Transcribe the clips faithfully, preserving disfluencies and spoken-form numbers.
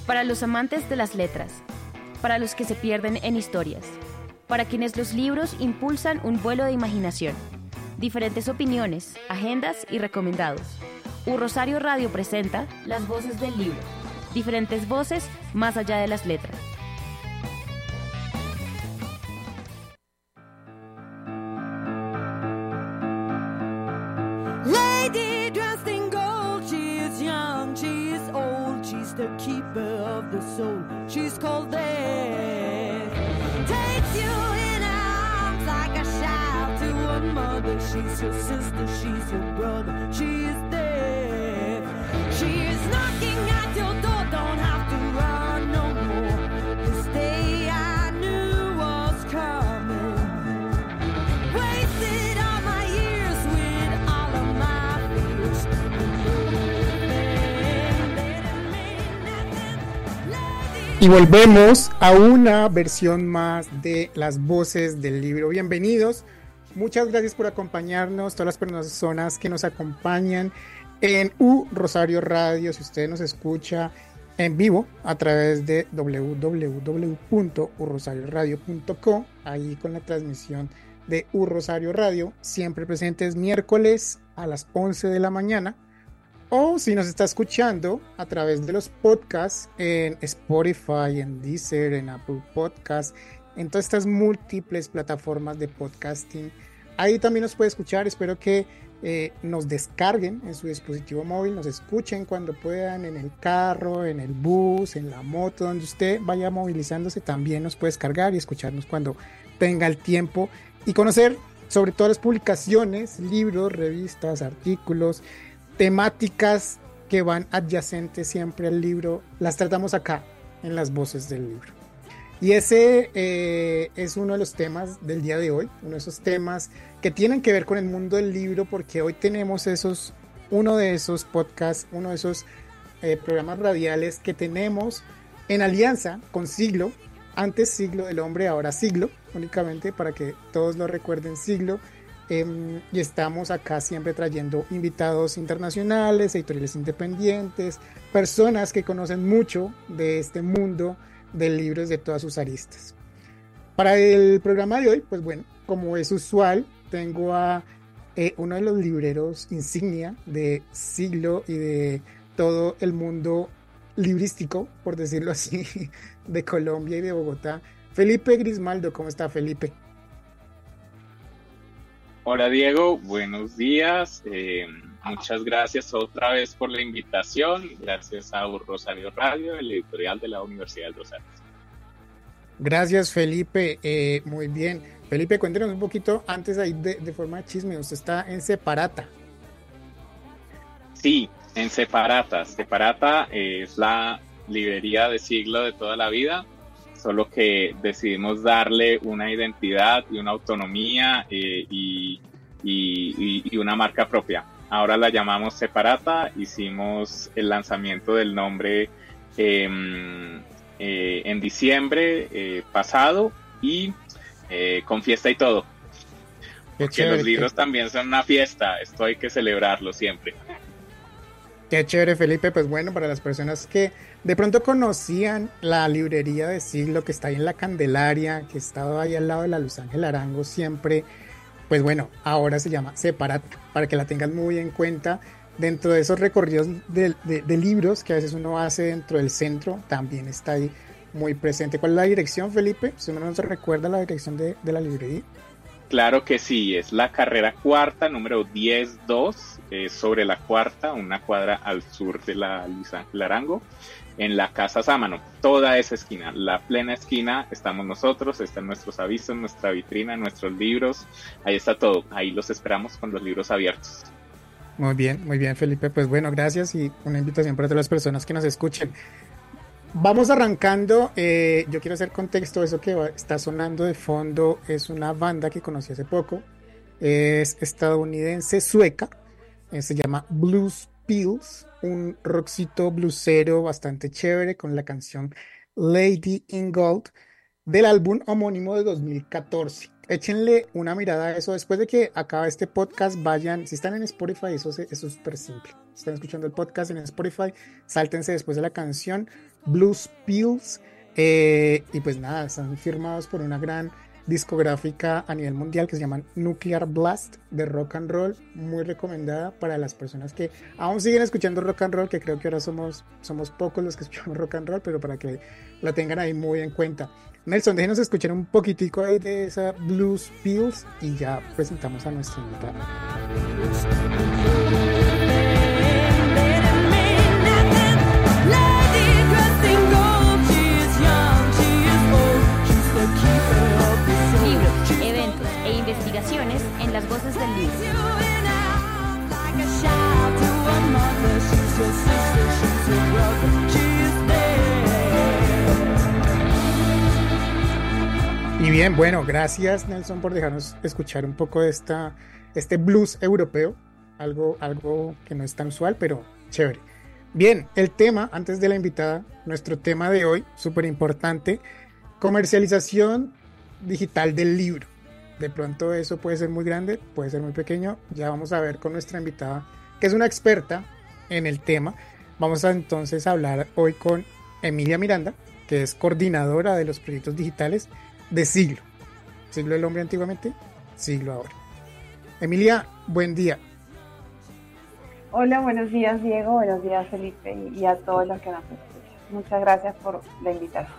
Para los amantes de las letras, para los que se pierden en historias, para quienes los libros impulsan un vuelo de imaginación, diferentes opiniones, agendas y recomendados. U Rosario Radio presenta Las Voces del Libro, diferentes voces más allá de las letras. Lady dressed in gold, she is young, she is old, she's the keeper of the soul, she's called death. Takes you in her arms like a child to a mother, she's your sister, she's your brother, she is death. She is knocking at your door, don't have to run no more. This day I knew was coming. Wasted all my years with all of my fears. Y volvemos a una versión más de Las Voces del Libro. Bienvenidos, muchas gracias por acompañarnos, todas las personas que nos acompañan en U Rosario Radio. Si usted nos escucha en vivo a través de doble u doble u doble u punto u rosario radio punto com, ahí con la transmisión de U Rosario Radio, siempre presentes miércoles a las once de la mañana. O si nos está escuchando a través de los podcasts en Spotify, en Deezer, en Apple Podcasts, en todas estas múltiples plataformas de podcasting, ahí también nos puede escuchar. Espero que eh, nos descarguen en su dispositivo móvil, nos escuchen cuando puedan, en el carro, en el bus, en la moto, donde usted vaya movilizándose, también nos puede descargar y escucharnos cuando tenga el tiempo y conocer sobre todas las publicaciones, libros, revistas, artículos, temáticas que van adyacentes siempre al libro. Las tratamos acá en Las Voces del Libro. Y ese eh, es uno de los temas del día de hoy, uno de esos temas que tienen que ver con el mundo del libro, porque hoy tenemos esos, uno de esos podcasts, uno de esos eh, programas radiales que tenemos en alianza con Siglo, antes Siglo del Hombre, ahora Siglo, únicamente para que todos lo recuerden, Siglo. Eh, y estamos acá siempre trayendo invitados internacionales, editoriales independientes, personas que conocen mucho de este mundo de libros de todas sus aristas. Para el programa de hoy, pues bueno, como es usual, tengo a eh, uno de los libreros insignia de Siglo y de todo el mundo librístico, por decirlo así, de Colombia y de Bogotá, Felipe Grismaldo. ¿Cómo está, Felipe? Hola Diego, buenos días, eh, muchas gracias otra vez por la invitación, gracias a U Rosario Radio, el editorial de la Universidad de los Andes. Gracias Felipe, eh, muy bien. Felipe, cuéntenos un poquito antes ahí de, de forma de chisme, usted está en Separata. Sí, en Separata, Separata eh, es la librería de Siglo de toda la vida, solo que decidimos darle una identidad y una autonomía eh, y, y, y una marca propia. Ahora la llamamos Separata, hicimos el lanzamiento del nombre eh, eh, en diciembre eh, pasado y eh, con fiesta y todo. Qué Porque chévere, los libros qué... también son una fiesta, esto hay que celebrarlo siempre. Qué chévere, Felipe. Pues bueno, para las personas que de pronto conocían la librería de Siglo, que está ahí en la Candelaria, que estaba ahí al lado de la Luis Ángel Arango siempre, pues bueno, ahora se llama Separata, para que la tengan muy en cuenta. Dentro de esos recorridos de, de, de libros que a veces uno hace dentro del centro, también está ahí muy presente. ¿Cuál es la dirección, Felipe? Si uno no se recuerda la dirección de, de la librería. Claro que sí, es la carrera cuarta, número diez dos, eh, sobre la cuarta, una cuadra al sur de la Luis Ángel Arango, en la Casa Sámano. Toda esa esquina, la plena esquina, estamos nosotros, están nuestros avisos, nuestra vitrina, nuestros libros, ahí está todo, ahí los esperamos con los libros abiertos. Muy bien, muy bien, Felipe, pues bueno, gracias y una invitación para todas las personas que nos escuchen. Vamos arrancando, eh, yo quiero hacer contexto. Eso que va, está sonando de fondo es una banda que conocí hace poco, es estadounidense, sueca, eh, se llama Blues Pills, un rockcito bluesero bastante chévere con la canción Lady in Gold del álbum homónimo de dos mil catorce. échenle una mirada a eso. Después de que acabe este podcast, vayan, si están en Spotify, eso, se- eso es súper simple. Si están escuchando el podcast en Spotify, sáltense después de la canción Blues Pills. Eh, y pues nada, están firmados por una gran discográfica a nivel mundial que se llama Nuclear Blast de rock and roll, muy recomendada para las personas que aún siguen escuchando rock and roll, que creo que ahora somos, somos pocos los que escuchamos rock and roll, pero para que la tengan ahí muy en cuenta. Nelson, déjenos escuchar un poquitico ahí de esa Blues Pills y ya presentamos a nuestra invitada. Libros, eventos e investigaciones en las voces del libro. Y bien, bueno, gracias Nelson por dejarnos escuchar un poco de esta, este blues europeo, algo, algo que no es tan usual, pero chévere. Bien, el tema, antes de la invitada, nuestro tema de hoy, súper importante, comercialización digital del libro. De pronto eso puede ser muy grande, puede ser muy pequeño, ya vamos a ver con nuestra invitada, que es una experta en el tema. Vamos a entonces hablar hoy con Emilia Miranda, que es coordinadora de los proyectos digitales de Siglo. Siglo del hombre antiguamente, Siglo ahora. Emilia, buen día. Hola, buenos días Diego, buenos días Felipe y, y a todos los que nos escuchan. Muchas gracias por la invitación.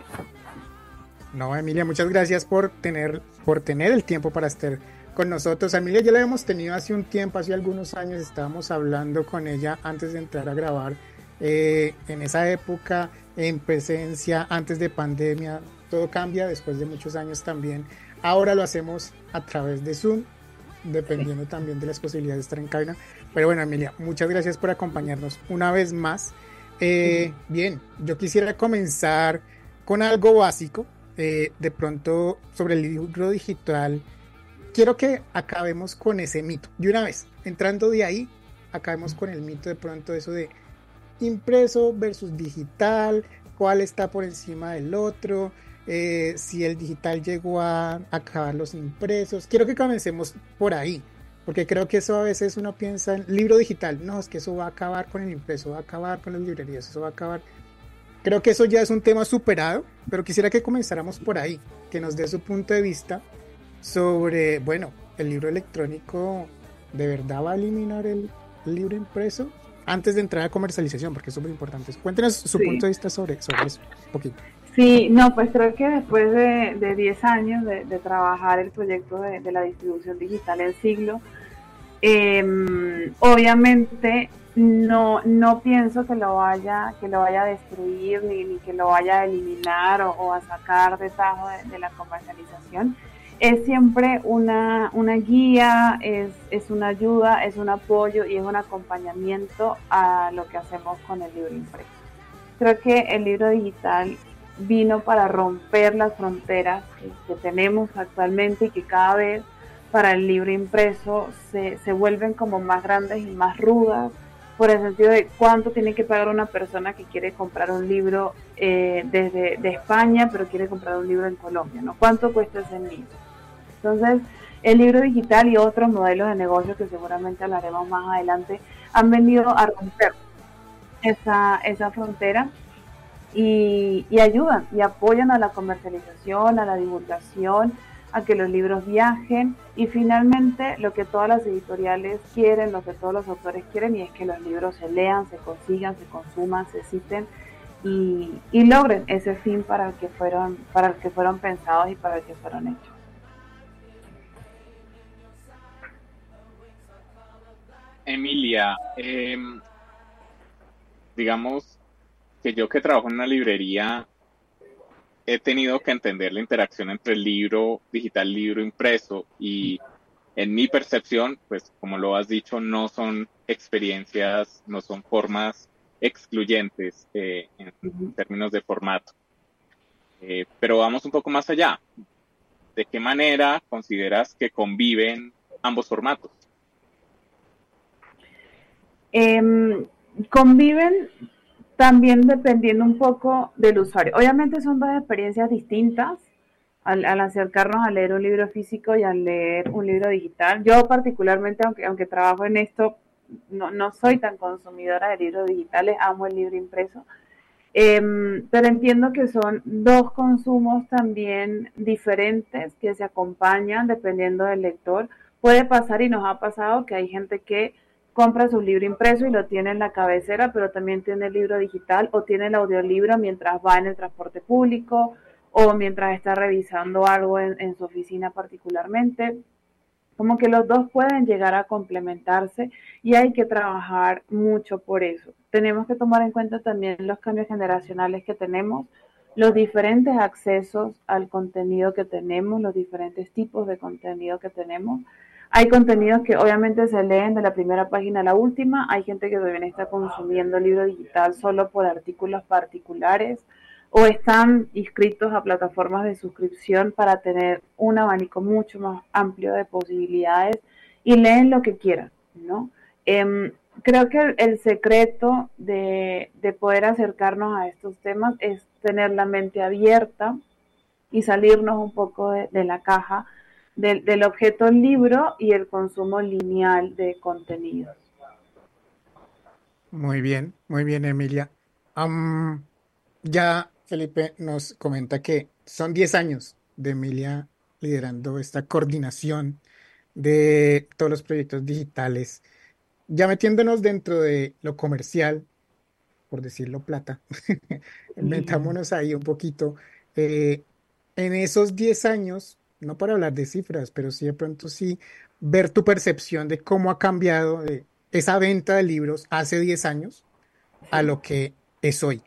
No, Emilia, muchas gracias por tener, por tener el tiempo para estar con nosotros. A Emilia ya la hemos tenido hace un tiempo, hace algunos años, estábamos hablando con ella antes de entrar a grabar, eh, en esa época, en presencia, antes de pandemia. Todo cambia después de muchos años también. Ahora lo hacemos a través de Zoom, dependiendo también de las posibilidades de estar en cabina. Pero bueno, Emilia, muchas gracias por acompañarnos una vez más. Eh, bien, yo quisiera comenzar con algo básico, eh, de pronto sobre el libro digital. Quiero que acabemos con ese mito. De una vez, entrando de ahí, acabemos con el mito de pronto eso de impreso versus digital, cuál está por encima del otro. Eh, si el digital llegó a acabar los impresos. Quiero que comencemos por ahí, porque creo que eso a veces uno piensa en libro digital, no, es que eso va a acabar con el impreso, va a acabar con las librerías, eso va a acabar. Creo que eso ya es un tema superado, pero quisiera que comenzáramos por ahí, que nos dé su punto de vista sobre, bueno, el libro electrónico ¿de verdad va a eliminar el libro impreso? Antes de entrar a comercialización, porque es súper importante. Cuéntenos su Sí. punto de vista sobre, sobre eso, un poquito. Sí, no, pues creo que después de, de diez años de, de trabajar el proyecto de, de la distribución digital en Siglo, eh, obviamente no, no pienso que lo vaya, que lo vaya a destruir ni, ni que lo vaya a eliminar o, o a sacar de tajo de, de la comercialización. Es siempre una, una guía, es, es una ayuda, es un apoyo y es un acompañamiento a lo que hacemos con el libro impreso. Creo que el libro digital vino para romper las fronteras que, que tenemos actualmente y que cada vez para el libro impreso se, se vuelven como más grandes y más rudas, por el sentido de cuánto tiene que pagar una persona que quiere comprar un libro eh, desde de España, pero quiere comprar un libro en Colombia, ¿no? ¿Cuánto cuesta ese libro? Entonces, el libro digital y otros modelos de negocio que seguramente hablaremos más adelante han venido a romper esa, esa frontera y, y ayudan y apoyan a la comercialización, a la divulgación, a que los libros viajen y finalmente lo que todas las editoriales quieren, lo que todos los autores quieren y es que los libros se lean, se consigan, se consuman, se citen y, y logren ese fin para el que fueron, para el que fueron pensados y para el que fueron hechos. Emilia, eh, digamos que yo que trabajo en una librería he tenido que entender la interacción entre el libro digital, libro impreso y en mi percepción, pues como lo has dicho, no son experiencias, no son formas excluyentes eh, en Uh-huh. términos de formato. Eh, pero vamos un poco más allá. ¿De qué manera consideras que conviven ambos formatos? Eh, conviven también dependiendo un poco del usuario. Obviamente son dos experiencias distintas, al, al acercarnos a leer un libro físico y al leer un libro digital. Yo particularmente, aunque, aunque trabajo en esto, no, no soy tan consumidora de libros digitales, amo el libro impreso, eh, pero entiendo que son dos consumos también diferentes que se acompañan dependiendo del lector. Puede pasar y nos ha pasado que hay gente que compra su libro impreso y lo tiene en la cabecera, pero también tiene el libro digital o tiene el audiolibro mientras va en el transporte público o mientras está revisando algo en, en su oficina particularmente. Como que los dos pueden llegar a complementarse y hay que trabajar mucho por eso. Tenemos que tomar en cuenta también los cambios generacionales que tenemos, los diferentes accesos al contenido que tenemos, los diferentes tipos de contenido que tenemos. Hay contenidos que obviamente se leen de la primera página a la última, hay gente que también está consumiendo el libro digital solo por artículos particulares o están inscritos a plataformas de suscripción para tener un abanico mucho más amplio de posibilidades y leen lo que quieran, ¿no? Eh, creo que el, el secreto de, de poder acercarnos a estos temas es tener la mente abierta y salirnos un poco de, de la caja del, del objeto libro y el consumo lineal de contenidos. Muy bien, muy bien, Emilia. Am, ya Felipe nos comenta que son diez años de Emilia liderando esta coordinación de todos los proyectos digitales. Ya metiéndonos dentro de lo comercial, por decirlo plata, metámonos ahí un poquito. eh, en esos diez años, no para hablar de cifras, pero sí de pronto sí ver tu percepción de cómo ha cambiado de esa venta de libros hace diez años a Sí. lo que es hoy.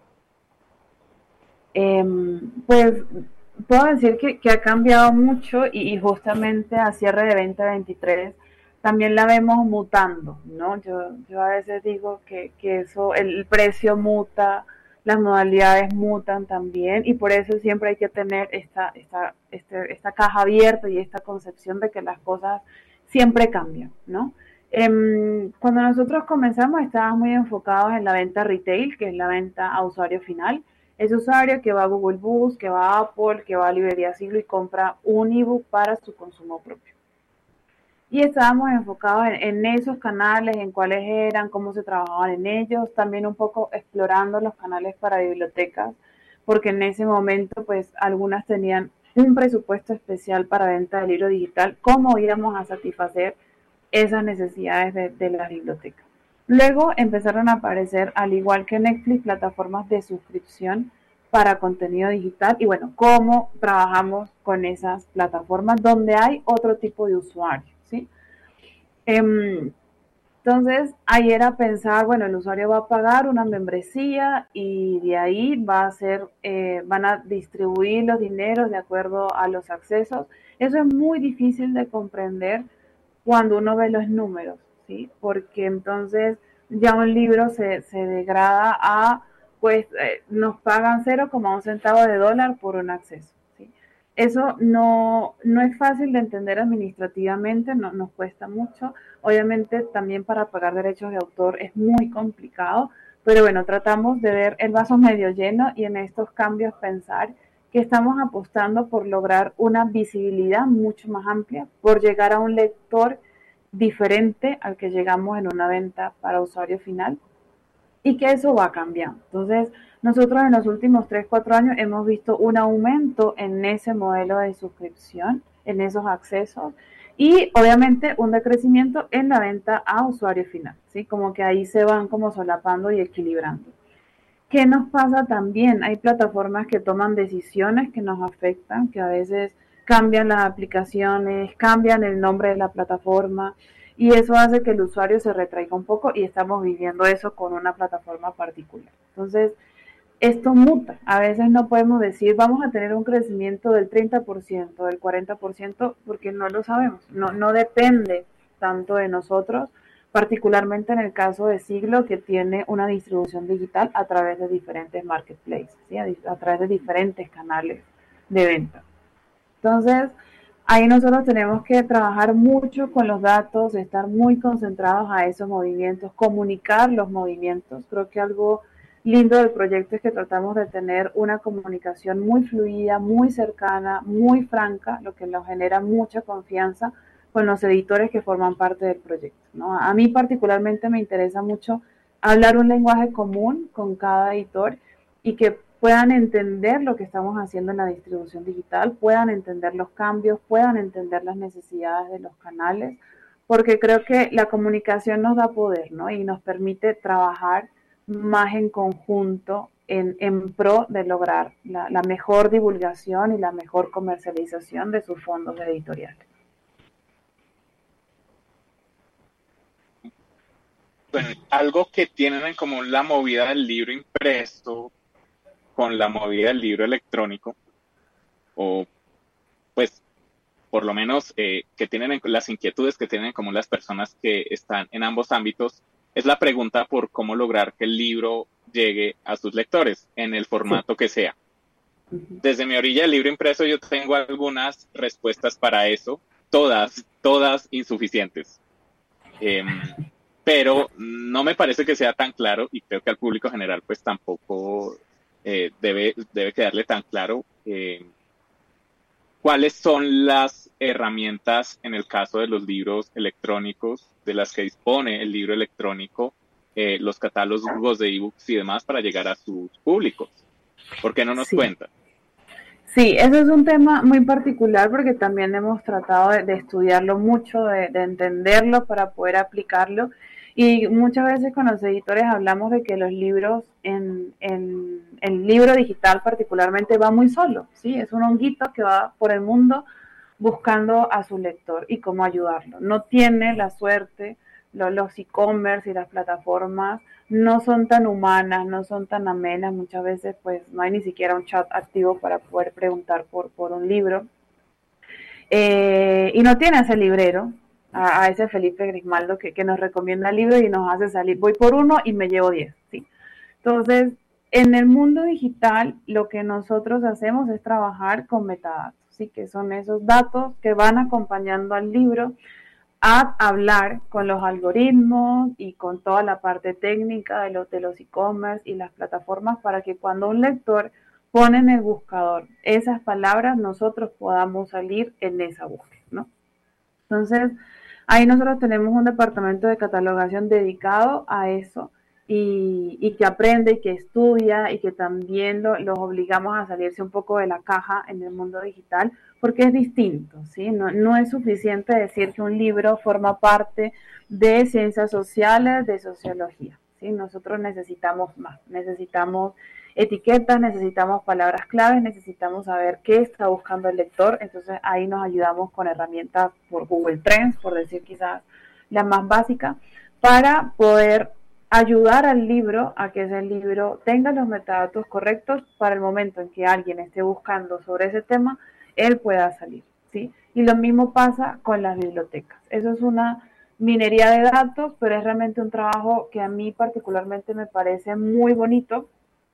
Eh, pues puedo decir que, que ha cambiado mucho y, y justamente a cierre de veinte veintitrés también la vemos mutando, ¿no? Yo, yo a veces digo que, que eso, el precio muta, las modalidades mutan también y por eso siempre hay que tener esta, esta, este, esta caja abierta y esta concepción de que las cosas siempre cambian, ¿no? Eh, cuando nosotros comenzamos estábamos muy enfocados en la venta retail, que es la venta a usuario final. Ese usuario que va a Google Books, que va a Apple, que va a Librería Siglo y compra un ebook para su consumo propio. Y estábamos enfocados en, en esos canales, en cuáles eran, cómo se trabajaban en ellos, también un poco explorando los canales para bibliotecas, porque en ese momento pues algunas tenían un presupuesto especial para venta de libro digital, cómo íbamos a satisfacer esas necesidades de, de las bibliotecas. Luego empezaron a aparecer, al igual que Netflix, plataformas de suscripción para contenido digital y bueno, cómo trabajamos con esas plataformas donde hay otro tipo de usuarios, ¿sí? Eh, entonces, ahí era pensar, bueno, el usuario va a pagar una membresía y de ahí va a ser, eh, van a distribuir los dineros de acuerdo a los accesos. Eso es muy difícil de comprender cuando uno ve los números, ¿sí? Porque entonces ya un libro se, se degrada a, pues, eh, nos pagan cero coma uno centavo de dólar por un acceso, ¿sí? Eso no, no es fácil de entender administrativamente, no, nos cuesta mucho. Obviamente también para pagar derechos de autor es muy complicado, pero bueno, tratamos de ver el vaso medio lleno y en estos cambios pensar que estamos apostando por lograr una visibilidad mucho más amplia, por llegar a un lector diferente al que llegamos en una venta para usuario final y que eso va cambiando. Entonces, nosotros en los últimos tres cuatro años hemos visto un aumento en ese modelo de suscripción, en esos accesos y obviamente un decrecimiento en la venta a usuario final, ¿sí? Como que ahí se van como solapando y equilibrando. ¿Qué nos pasa también? Hay plataformas que toman decisiones que nos afectan, que a veces cambian las aplicaciones, cambian el nombre de la plataforma y eso hace que el usuario se retraiga un poco y estamos viviendo eso con una plataforma particular. Entonces, esto muta. A veces no podemos decir vamos a tener un crecimiento del treinta por ciento, del cuarenta por ciento, porque no lo sabemos. No, no depende tanto de nosotros, particularmente en el caso de Siglo, que tiene una distribución digital a través de diferentes marketplaces, ¿sí? a, a través de diferentes canales de venta. Entonces, ahí nosotros tenemos que trabajar mucho con los datos, estar muy concentrados a esos movimientos, comunicar los movimientos. Creo que algo lindo del proyecto es que tratamos de tener una comunicación muy fluida, muy cercana, muy franca, lo que nos genera mucha confianza con los editores que forman parte del proyecto, ¿no? A mí particularmente me interesa mucho hablar un lenguaje común con cada editor y que puedan entender lo que estamos haciendo en la distribución digital, puedan entender los cambios, puedan entender las necesidades de los canales, porque creo que la comunicación nos da poder, ¿no? Y nos permite trabajar más en conjunto en, en pro de lograr la, la mejor divulgación y la mejor comercialización de sus fondos editoriales. Bueno, algo que tienen en común la movida del libro impreso con la movida del libro electrónico, o pues por lo menos eh, que tienen en, las inquietudes que tienen en común las personas que están en ambos ámbitos, es la pregunta por cómo lograr que el libro llegue a sus lectores en el formato que sea. Desde mi orilla del libro impreso yo tengo algunas respuestas para eso, todas, todas insuficientes. Eh, pero no me parece que sea tan claro, y creo que al público general pues tampoco eh, debe, debe quedarle tan claro eh, cuáles son las herramientas en el caso de los libros electrónicos de las que dispone el libro electrónico, eh, los catálogos de ebooks y demás para llegar a sus públicos. ¿Por qué no nos Sí. cuentan? Sí, ese es un tema muy particular porque también hemos tratado de, de estudiarlo mucho, de, de entenderlo para poder aplicarlo. Y muchas veces con los editores hablamos de que los libros, en, en el libro digital particularmente, va muy solo, ¿sí? Es un honguito que va por el mundo buscando a su lector y cómo ayudarlo. No tiene la suerte, lo, los e-commerce y las plataformas no son tan humanas, no son tan amenas, muchas veces pues no hay ni siquiera un chat activo para poder preguntar por, por un libro. Eh, y no tiene ese librero, a, a ese Felipe Grismaldo que, que nos recomienda libros y nos hace salir, voy por uno y me llevo diez, ¿sí? Entonces, en el mundo digital, lo que nosotros hacemos es trabajar con metadatos, ¿sí? Que son esos datos que van acompañando al libro a hablar con los algoritmos y con toda la parte técnica de los de los e-commerce y las plataformas para que cuando un lector pone en el buscador esas palabras, nosotros podamos salir en esa búsqueda, ¿no? Entonces, ahí nosotros tenemos un departamento de catalogación dedicado a eso y, y que aprende y que estudia y que también lo, los obligamos a salirse un poco de la caja en el mundo digital porque es distinto, ¿sí? No, no es suficiente decir que un libro forma parte de ciencias sociales, de sociología, ¿sí? Nosotros necesitamos más, necesitamos etiquetas, necesitamos palabras claves, necesitamos saber qué está buscando el lector, entonces ahí nos ayudamos con herramientas por Google Trends, por decir quizás la más básica, para poder ayudar al libro a que ese libro tenga los metadatos correctos para el momento en que alguien esté buscando sobre ese tema, él pueda salir, ¿sí? Y lo mismo pasa con las bibliotecas. Eso es una minería de datos, pero es realmente un trabajo que a mí particularmente me parece muy bonito,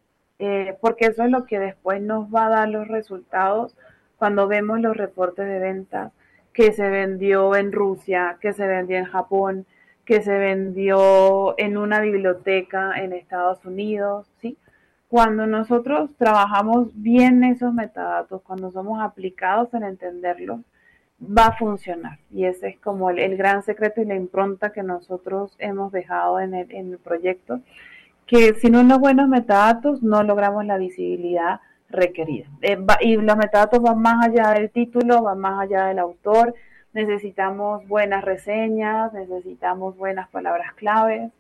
eh, porque eso es lo que después nos va a dar los resultados cuando vemos los reportes de ventas que se vendió en Rusia, que se vendió en Japón, que se vendió en una biblioteca en Estados Unidos, ¿sí? Cuando nosotros trabajamos bien esos metadatos, cuando somos aplicados en entenderlos, va a funcionar. Y ese es como el, el gran secreto y la impronta que nosotros hemos dejado en el, en el proyecto, que sin unos buenos metadatos no logramos la visibilidad requerida. Eh, va, y los metadatos van más allá del título, van más allá del autor, necesitamos buenas reseñas, necesitamos buenas palabras claves,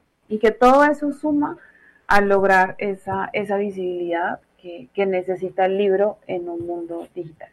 y que todo eso suma a lograr esa, esa visibilidad que, que necesita el libro en un mundo digital.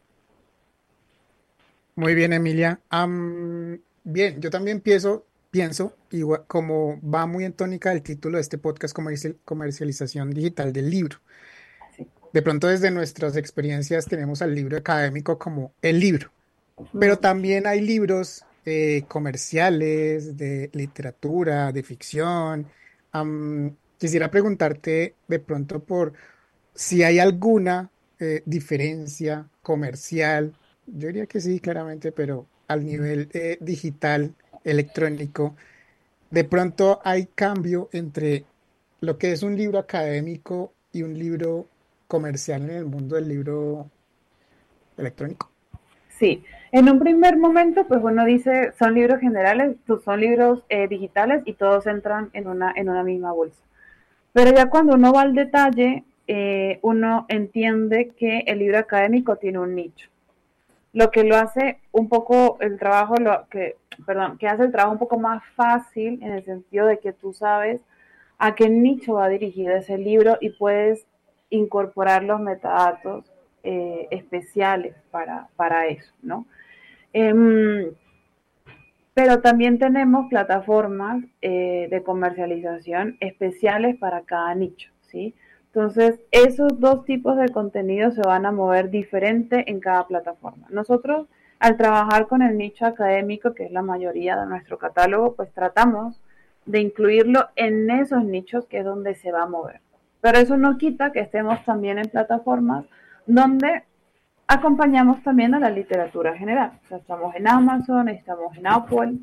Muy bien, Emilia. Um, bien, yo también pienso, pienso, igual, como va muy en tónica el título de este podcast, comercial, comercialización digital del libro. Sí. De pronto desde nuestras experiencias tenemos al libro académico como el libro, pero también hay libros eh, comerciales, de literatura, de ficción. Um, quisiera preguntarte de pronto por si hay alguna eh, diferencia comercial. Yo diría que sí, claramente, pero al nivel eh, digital, electrónico, de pronto hay cambio entre lo que es un libro académico y un libro comercial en el mundo del libro electrónico. Sí, en un primer momento, pues uno dice, son libros generales, pues, son libros eh, digitales y todos entran en una, en una misma bolsa. Pero ya cuando uno va al detalle, eh, uno entiende que el libro académico tiene un nicho. Lo que lo hace un poco el trabajo, lo que, perdón, que hace el trabajo un poco más fácil en el sentido de que tú sabes a qué nicho va dirigido ese libro y puedes incorporar los metadatos eh, especiales para, para eso, ¿no? Eh, pero también tenemos plataformas eh, de comercialización especiales para cada nicho, ¿sí? Entonces, esos dos tipos de contenido se van a mover diferente en cada plataforma. Nosotros, al trabajar con el nicho académico, que es la mayoría de nuestro catálogo, pues tratamos de incluirlo en esos nichos que es donde se va a mover. Pero eso no quita que estemos también en plataformas donde acompañamos también a la literatura general. O sea, estamos en Amazon, estamos en Apple.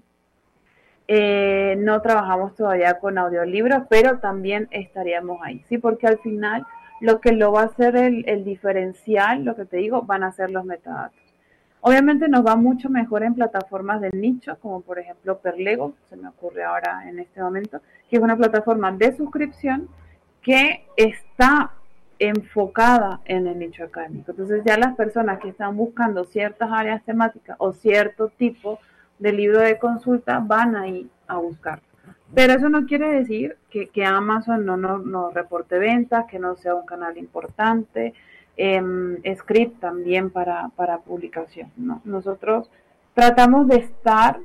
Eh, no trabajamos todavía con audiolibros, pero también estaríamos ahí, ¿sí? Porque al final lo que lo va a hacer el, el diferencial, lo que te digo, van a ser los metadatos. Obviamente nos va mucho mejor en plataformas de nicho, como por ejemplo Perlego, se me ocurre ahora en este momento, que es una plataforma de suscripción que está enfocada en el nicho académico. Entonces ya las personas que están buscando ciertas áreas temáticas o cierto tipo de libro de consulta van ahí a buscar. Pero eso no quiere decir que, que Amazon no nos no reporte ventas, que no sea un canal importante, eh, Script también para, para publicación, ¿no? Nosotros tratamos de estar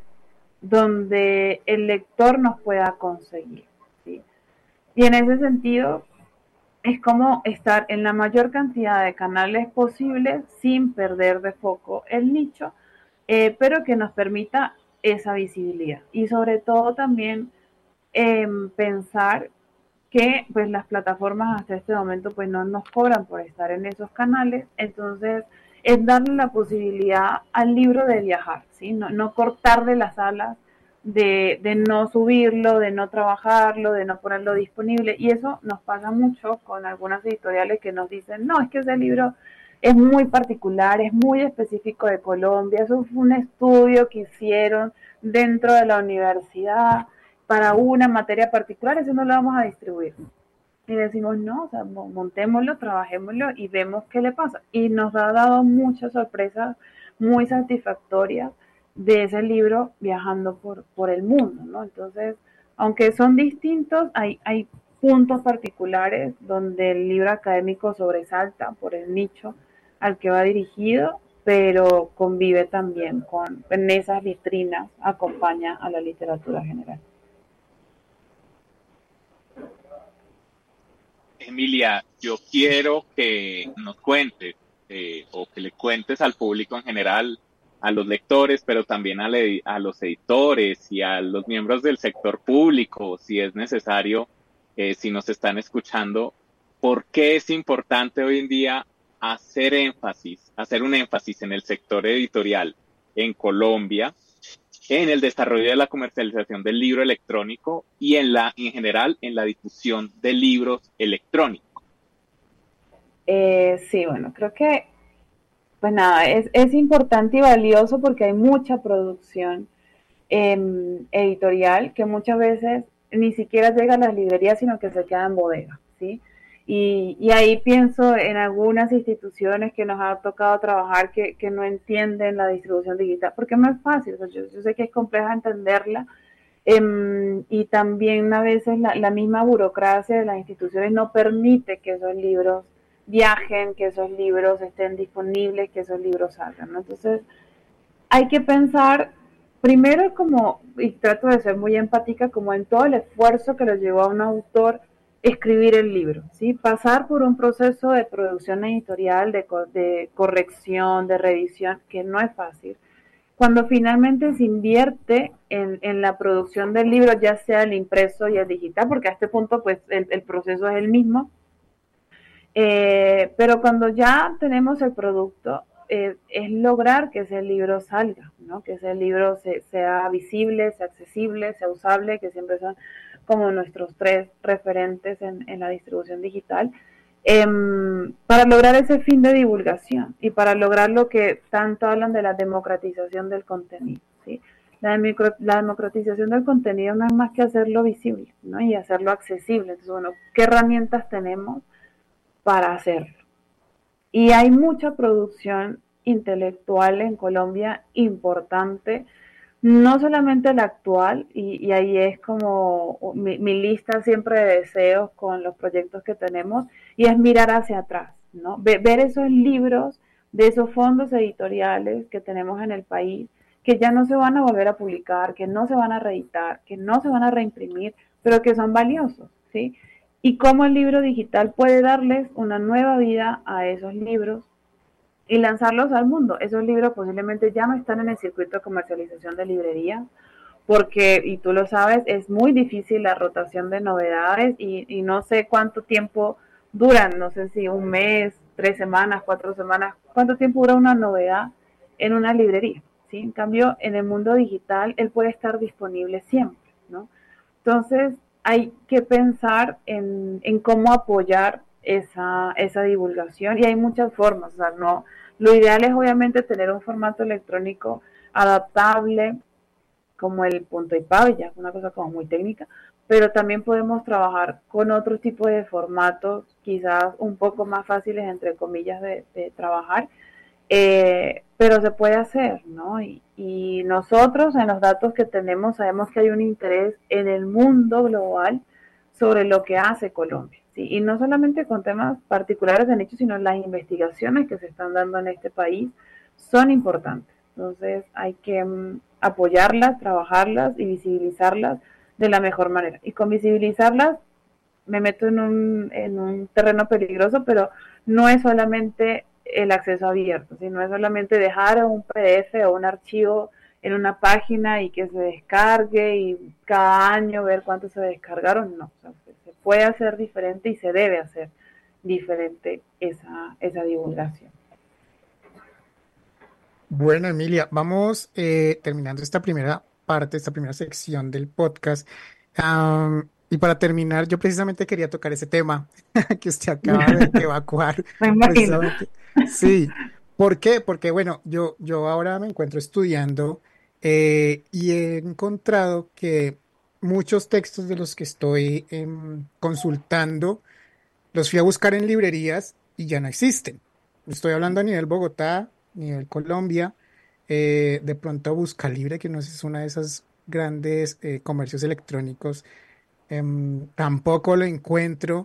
donde el lector nos pueda conseguir, ¿sí? Y en ese sentido, es como estar en la mayor cantidad de canales posibles sin perder de foco el nicho, eh, pero que nos permita esa visibilidad. Y sobre todo también eh, pensar que pues las plataformas hasta este momento pues no nos cobran por estar en esos canales, entonces es darle la posibilidad al libro de viajar, ¿sí? No, no cortarle las alas de, de no subirlo, de no trabajarlo, de no ponerlo disponible, y eso nos pasa mucho con algunas editoriales que nos dicen, no, es que ese libro es muy particular, es muy específico de Colombia, eso fue un estudio que hicieron dentro de la universidad para una materia particular, eso no lo vamos a distribuir. Y decimos, no, o sea, montémoslo, trabajémoslo y vemos qué le pasa. Y nos ha dado muchas sorpresas muy satisfactorias de ese libro viajando por, por el mundo, ¿no? Entonces, aunque son distintos, hay, hay puntos particulares donde el libro académico sobresalta por el nicho al que va dirigido, pero convive también con, en esas vitrinas, acompaña a la literatura general. Emilia, yo quiero que nos cuentes eh, o que le cuentes al público en general, a los lectores, pero también a, le- a los editores y a los miembros del sector público, si es necesario, eh, si nos están escuchando, por qué es importante hoy en día hacer énfasis, hacer un énfasis en el sector editorial en Colombia, en el desarrollo de la comercialización del libro electrónico y en la, en general, en la difusión de libros electrónicos. Eh, sí, bueno, creo que, pues nada, es, es importante y valioso porque hay mucha producción eh, editorial que muchas veces ni siquiera llega a las librerías, sino que se queda en bodega, ¿sí? Y, y ahí pienso en algunas instituciones que nos ha tocado trabajar que, que no entienden la distribución digital, porque no es fácil, o sea, yo, yo sé que es compleja entenderla, eh, y también a veces la, la misma burocracia de las instituciones no permite que esos libros viajen, que esos libros estén disponibles, que esos libros salgan, ¿no? Entonces, hay que pensar primero como, y trato de ser muy empática, como en todo el esfuerzo que lo llevó a un autor escribir el libro, ¿sí? Pasar por un proceso de producción editorial, de, de corrección, de revisión, que no es fácil. Cuando finalmente se invierte en, en la producción del libro, ya sea el impreso y el digital, porque a este punto pues el, el proceso es el mismo, eh, pero cuando ya tenemos el producto, eh, es lograr que ese libro salga, ¿no? Que ese libro se, sea visible, sea accesible, sea usable, que siempre son como nuestros tres referentes en, en la distribución digital, eh, para lograr ese fin de divulgación y para lograr lo que tanto hablan de la democratización del contenido, ¿sí? La, micro, la democratización del contenido no es más que hacerlo visible, ¿no? Y hacerlo accesible. Entonces, bueno, ¿qué herramientas tenemos para hacerlo? Y hay mucha producción intelectual en Colombia importante, no solamente la actual, y, y ahí es como mi, mi lista siempre de deseos con los proyectos que tenemos, y es mirar hacia atrás, ¿no? Ver, ver esos libros de esos fondos editoriales que tenemos en el país, que ya no se van a volver a publicar, que no se van a reeditar, que no se van a reimprimir, pero que son valiosos, ¿sí? Y cómo el libro digital puede darles una nueva vida a esos libros y lanzarlos al mundo. Esos libros posiblemente ya no están en el circuito de comercialización de librerías, porque, y tú lo sabes, es muy difícil la rotación de novedades y, y no sé cuánto tiempo duran, no sé si un mes, tres semanas, cuatro semanas, cuánto tiempo dura una novedad en una librería, ¿sí? En cambio, en el mundo digital, él puede estar disponible siempre, ¿no? Entonces, hay que pensar en, en cómo apoyar esa, esa divulgación y hay muchas formas, o sea, no, lo ideal es obviamente tener un formato electrónico adaptable como el punto y pab, una cosa como muy técnica, pero también podemos trabajar con otro tipo de formatos, quizás un poco más fáciles, entre comillas, de, de trabajar, eh, pero se puede hacer, ¿no? Y, y nosotros en los datos que tenemos sabemos que hay un interés en el mundo global sobre lo que hace Colombia, ¿sí? Y no solamente con temas particulares de nicho, sino las investigaciones que se están dando en este país son importantes. Entonces hay que um, apoyarlas, trabajarlas y visibilizarlas de la mejor manera. Y con visibilizarlas me meto en un, en un terreno peligroso, pero no es solamente el acceso abierto, sino es solamente dejar un P D F o un archivo en una página y que se descargue y cada año ver cuántos se descargaron. No, o sea, se puede hacer diferente y se debe hacer diferente esa, esa divulgación. Bueno, Emilia, vamos eh, terminando esta primera parte, esta primera sección del podcast. Um, y para terminar, yo precisamente quería tocar ese tema que usted acaba de evacuar. Me imagino. Precisamente. Sí. ¿Por qué? Porque, bueno, yo, yo ahora me encuentro estudiando eh, y he encontrado que muchos textos de los que estoy em, consultando los fui a buscar en librerías y ya no existen. Estoy hablando a nivel Bogotá, nivel Colombia, eh, de pronto Busca Libre, que no es una de esas grandes eh, comercios electrónicos, em, tampoco lo encuentro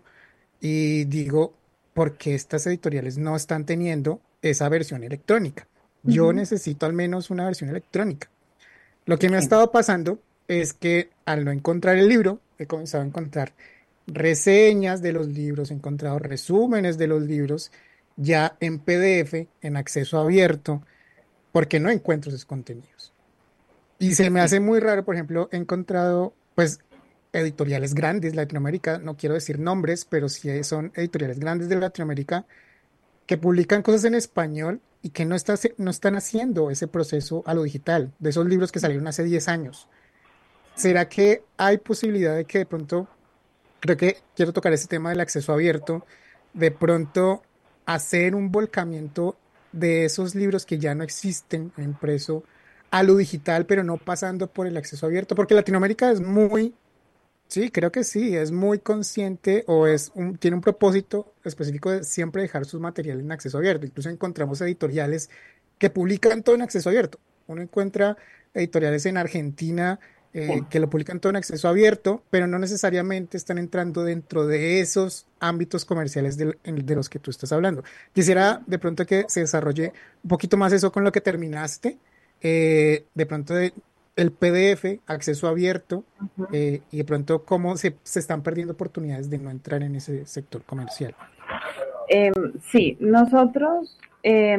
y digo, ¿por qué estas editoriales no están teniendo esa versión electrónica? Yo Uh-huh. necesito al menos una versión electrónica. Lo que me ha Sí. estado pasando es que al no encontrar el libro, he comenzado a encontrar reseñas de los libros, he encontrado resúmenes de los libros ya en P D F, en acceso abierto, porque no encuentro esos contenidos. Y se me Sí. hace muy raro, por ejemplo, he encontrado pues editoriales grandes, Latinoamérica, no quiero decir nombres, pero sí son editoriales grandes de Latinoamérica que publican cosas en español y que no, está, no están haciendo ese proceso a lo digital, de esos libros que salieron hace diez años. ¿Será que hay posibilidad de que de pronto, creo que quiero tocar ese tema del acceso abierto, de pronto hacer un volcamiento de esos libros que ya no existen en impreso a lo digital, pero no pasando por el acceso abierto? Porque Latinoamérica es muy, sí, creo que sí, es muy consciente o es un, tiene un propósito específico de siempre dejar sus materiales en acceso abierto. Incluso encontramos editoriales que publican todo en acceso abierto. Uno encuentra editoriales en Argentina eh, que lo publican todo en acceso abierto, pero no necesariamente están entrando dentro de esos ámbitos comerciales de, de los que tú estás hablando. Quisiera de pronto que se desarrolle un poquito más eso con lo que terminaste, eh, de pronto de, el P D F, acceso abierto, Uh-huh. eh, y de pronto cómo se, se están perdiendo oportunidades de no entrar en ese sector comercial. Eh, sí, nosotros eh,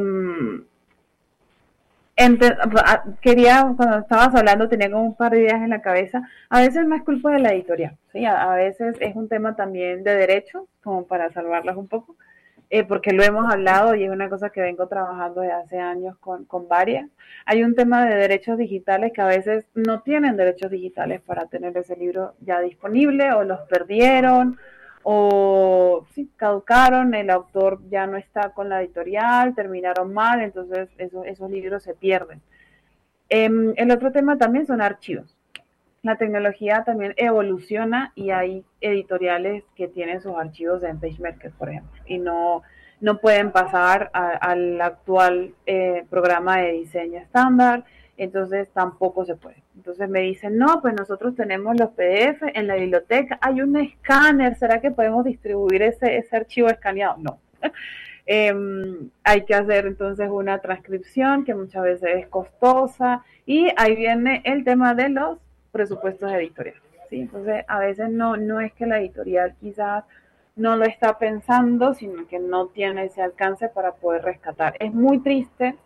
ente- a- quería, cuando estabas hablando, tenía como un par de ideas en la cabeza. A veces no es culpa de la editorial, ¿sí? A, a veces es un tema también de derecho, como para salvarlas un poco. eh, porque lo hemos hablado y es una cosa que vengo trabajando desde hace años con, con varias. Hay un tema de derechos digitales que a veces no tienen derechos digitales para tener ese libro ya disponible, o los perdieron, o sí, caducaron, el autor ya no está con la editorial, terminaron mal, entonces eso, esos libros se pierden. Eh, el otro tema también son archivos. La tecnología también evoluciona y hay editoriales que tienen sus archivos en PageMaker, por ejemplo, y no, no pueden pasar a, al actual eh, programa de diseño estándar, entonces tampoco se puede. Entonces me dicen, no, pues nosotros tenemos los P D F en la biblioteca, hay un escáner, ¿será que podemos distribuir ese, ese archivo escaneado? No. Eh, hay que hacer entonces una transcripción que muchas veces es costosa, y ahí viene el tema de los presupuestos editoriales, ¿sí? Entonces a veces no, no es que la editorial quizás no lo está pensando, sino que no tiene ese alcance para poder rescatar. Es muy triste,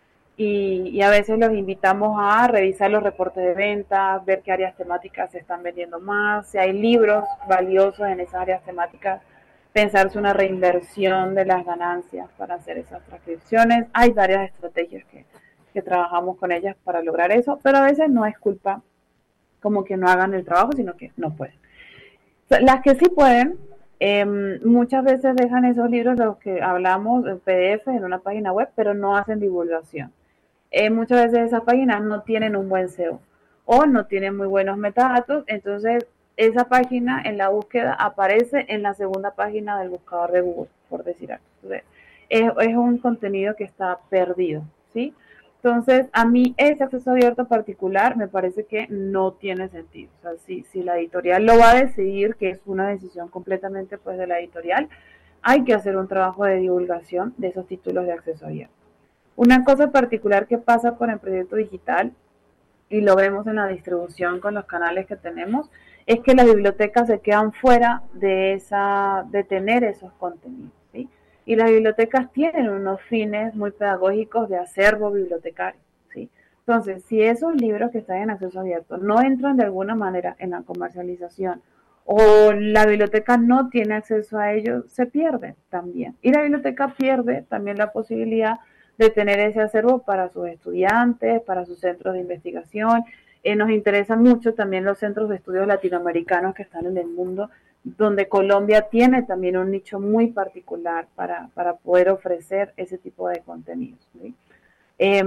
y, y a veces los invitamos a revisar los reportes de ventas, ver qué áreas temáticas se están vendiendo más, si hay libros valiosos en esas áreas temáticas, pensarse una reinversión de las ganancias para hacer esas transcripciones. Hay varias estrategias que, que trabajamos con ellas para lograr eso, pero a veces no es culpa como que no hagan el trabajo, sino que no pueden. Las que sí pueden, eh, muchas veces dejan esos libros de los que hablamos en P D F en una página web, pero no hacen divulgación. Eh, muchas veces esas páginas no tienen un buen S E O o no tienen muy buenos metadatos, entonces esa página en la búsqueda aparece en la segunda página del buscador de Google, por decir algo. Entonces, es, es un contenido que está perdido, ¿sí? Entonces, a mí ese acceso abierto particular me parece que no tiene sentido. O sea, si, si la editorial lo va a decidir, que es una decisión completamente pues de la editorial, hay que hacer un trabajo de divulgación de esos títulos de acceso abierto. Una cosa particular que pasa con el proyecto digital, y lo vemos en la distribución con los canales que tenemos, es que las bibliotecas se quedan fuera de, esa, de tener esos contenidos, ¿sí? Y las bibliotecas tienen unos fines muy pedagógicos de acervo bibliotecario, ¿sí? Entonces, si esos libros que están en acceso abierto no entran de alguna manera en la comercialización, o la biblioteca no tiene acceso a ellos, se pierden también. Y la biblioteca pierde también la posibilidad de tener ese acervo para sus estudiantes, para sus centros de investigación. Eh, nos interesan mucho también los centros de estudios latinoamericanos que están en el mundo, donde Colombia tiene también un nicho muy particular para, para poder ofrecer ese tipo de contenidos, ¿sí? Eh,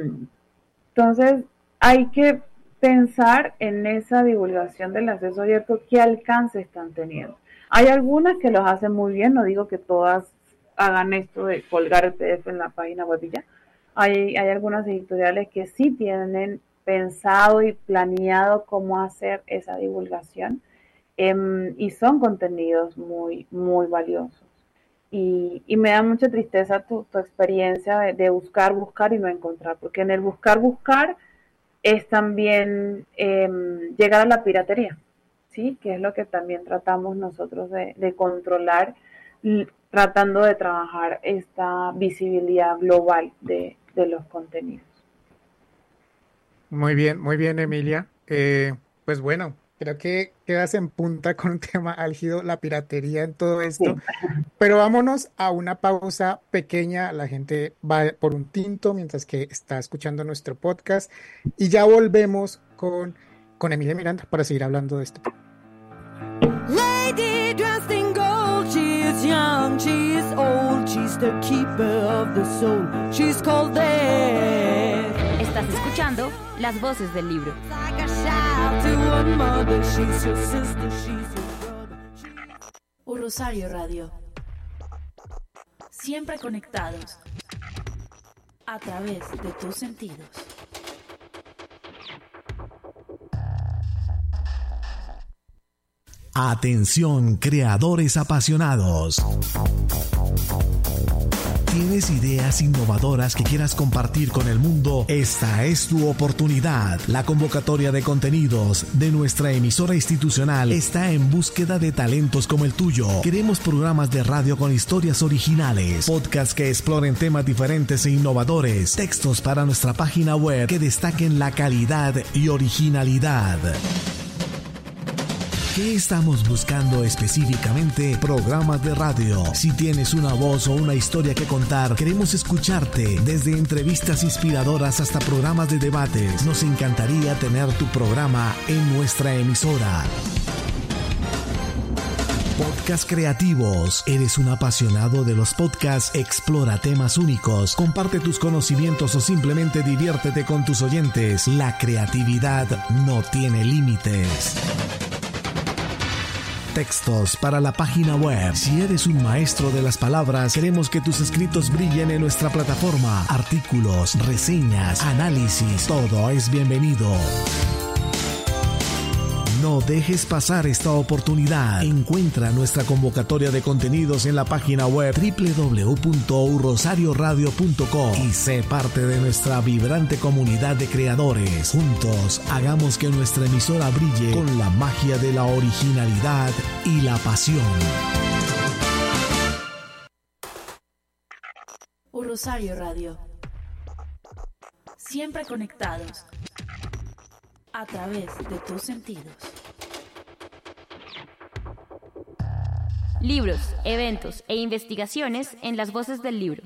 entonces, hay que pensar en esa divulgación del acceso abierto, qué alcance están teniendo. Hay algunas que los hacen muy bien, no digo que todas hagan esto de colgar el P D F en la página web y ya. Hay, hay algunas editoriales que sí tienen pensado y planeado cómo hacer esa divulgación, eh, y son contenidos muy, muy valiosos. Y, y me da mucha tristeza tu, tu experiencia de, de buscar, buscar y no encontrar, porque en el buscar, buscar es también eh, llegar a la piratería, ¿sí? Que es lo que también tratamos nosotros de, de controlar, y tratando de trabajar esta visibilidad global de, de los contenidos. Muy bien, muy bien, Emilia. Eh, pues bueno, creo que quedas en punta con un tema álgido, la piratería en todo esto. Sí. Pero vámonos a una pausa pequeña. La gente va por un tinto mientras que está escuchando nuestro podcast. Y ya volvemos con, con Emilia Miranda para seguir hablando de esto. Lady dressed in gold, she is young, she is old, she's the keeper of the soul, she's called death. Estás escuchando Las Voces del Libro. Like a child to her mother, she's her sister, she's her brother. Un Rosario Radio. Siempre conectados a través de tus sentidos. Atención, creadores apasionados. ¿Tienes ideas innovadoras que quieras compartir con el mundo? Esta es tu oportunidad. La convocatoria de contenidos de nuestra emisora institucional está en búsqueda de talentos como el tuyo. Queremos programas de radio con historias originales, podcasts que exploren temas diferentes e innovadores, textos para nuestra página web que destaquen la calidad y originalidad. ¿Qué estamos buscando específicamente? Programas de radio. Si tienes una voz o una historia que contar, queremos escucharte. Desde entrevistas inspiradoras hasta programas de debates. Nos encantaría tener tu programa en nuestra emisora. Podcast creativos. ¿Eres un apasionado de los podcasts? Explora temas únicos, comparte tus conocimientos o simplemente diviértete con tus oyentes. La creatividad no tiene límites. Textos para la página web. Si eres un maestro de las palabras, queremos que tus escritos brillen en nuestra plataforma. Artículos, reseñas, análisis, todo es bienvenido. No dejes pasar esta oportunidad. Encuentra nuestra convocatoria de contenidos en la página web doble u doble u doble u punto u rosario radio punto com y sé parte de nuestra vibrante comunidad de creadores. Juntos, hagamos que nuestra emisora brille con la magia de la originalidad y la pasión. U Rosario Radio. Siempre conectados a través de tus sentidos. Libros, eventos e investigaciones en las voces del libro.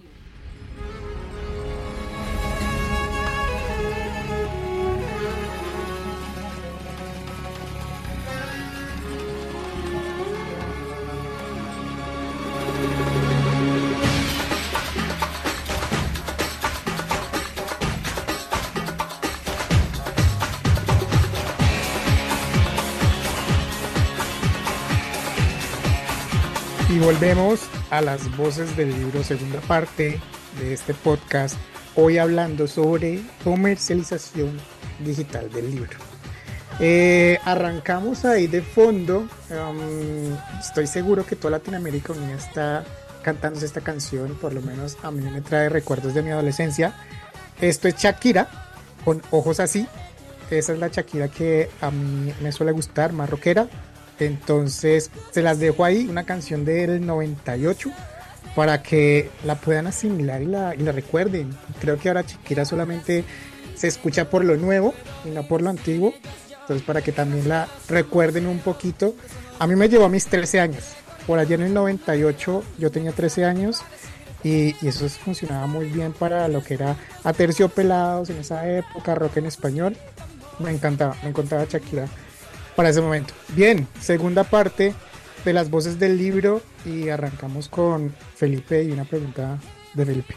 Y volvemos a las voces del libro, segunda parte de este podcast, hoy hablando sobre comercialización digital del libro. Eh, arrancamos ahí de fondo, um, estoy seguro que toda Latinoamérica Unida está cantándose esta canción, por lo menos a mí me trae recuerdos de mi adolescencia. Esto es Shakira, con Ojos Así. Esa es la Shakira que a mí me suele gustar, más rockera. Entonces se las dejo ahí, una canción del noventa y ocho, para que la puedan asimilar y la, y la recuerden. Creo que ahora Shakira solamente se escucha por lo nuevo y no por lo antiguo, entonces para que también la recuerden un poquito. A mí me llevó a mis trece años, por allá en el noventa y ocho yo tenía trece años y, y eso funcionaba muy bien para lo que era Aterciopelados en esa época, rock en español. Me encantaba, me encantaba Shakira para ese momento. Bien, segunda parte de las voces del libro y arrancamos con Felipe y una pregunta de Felipe.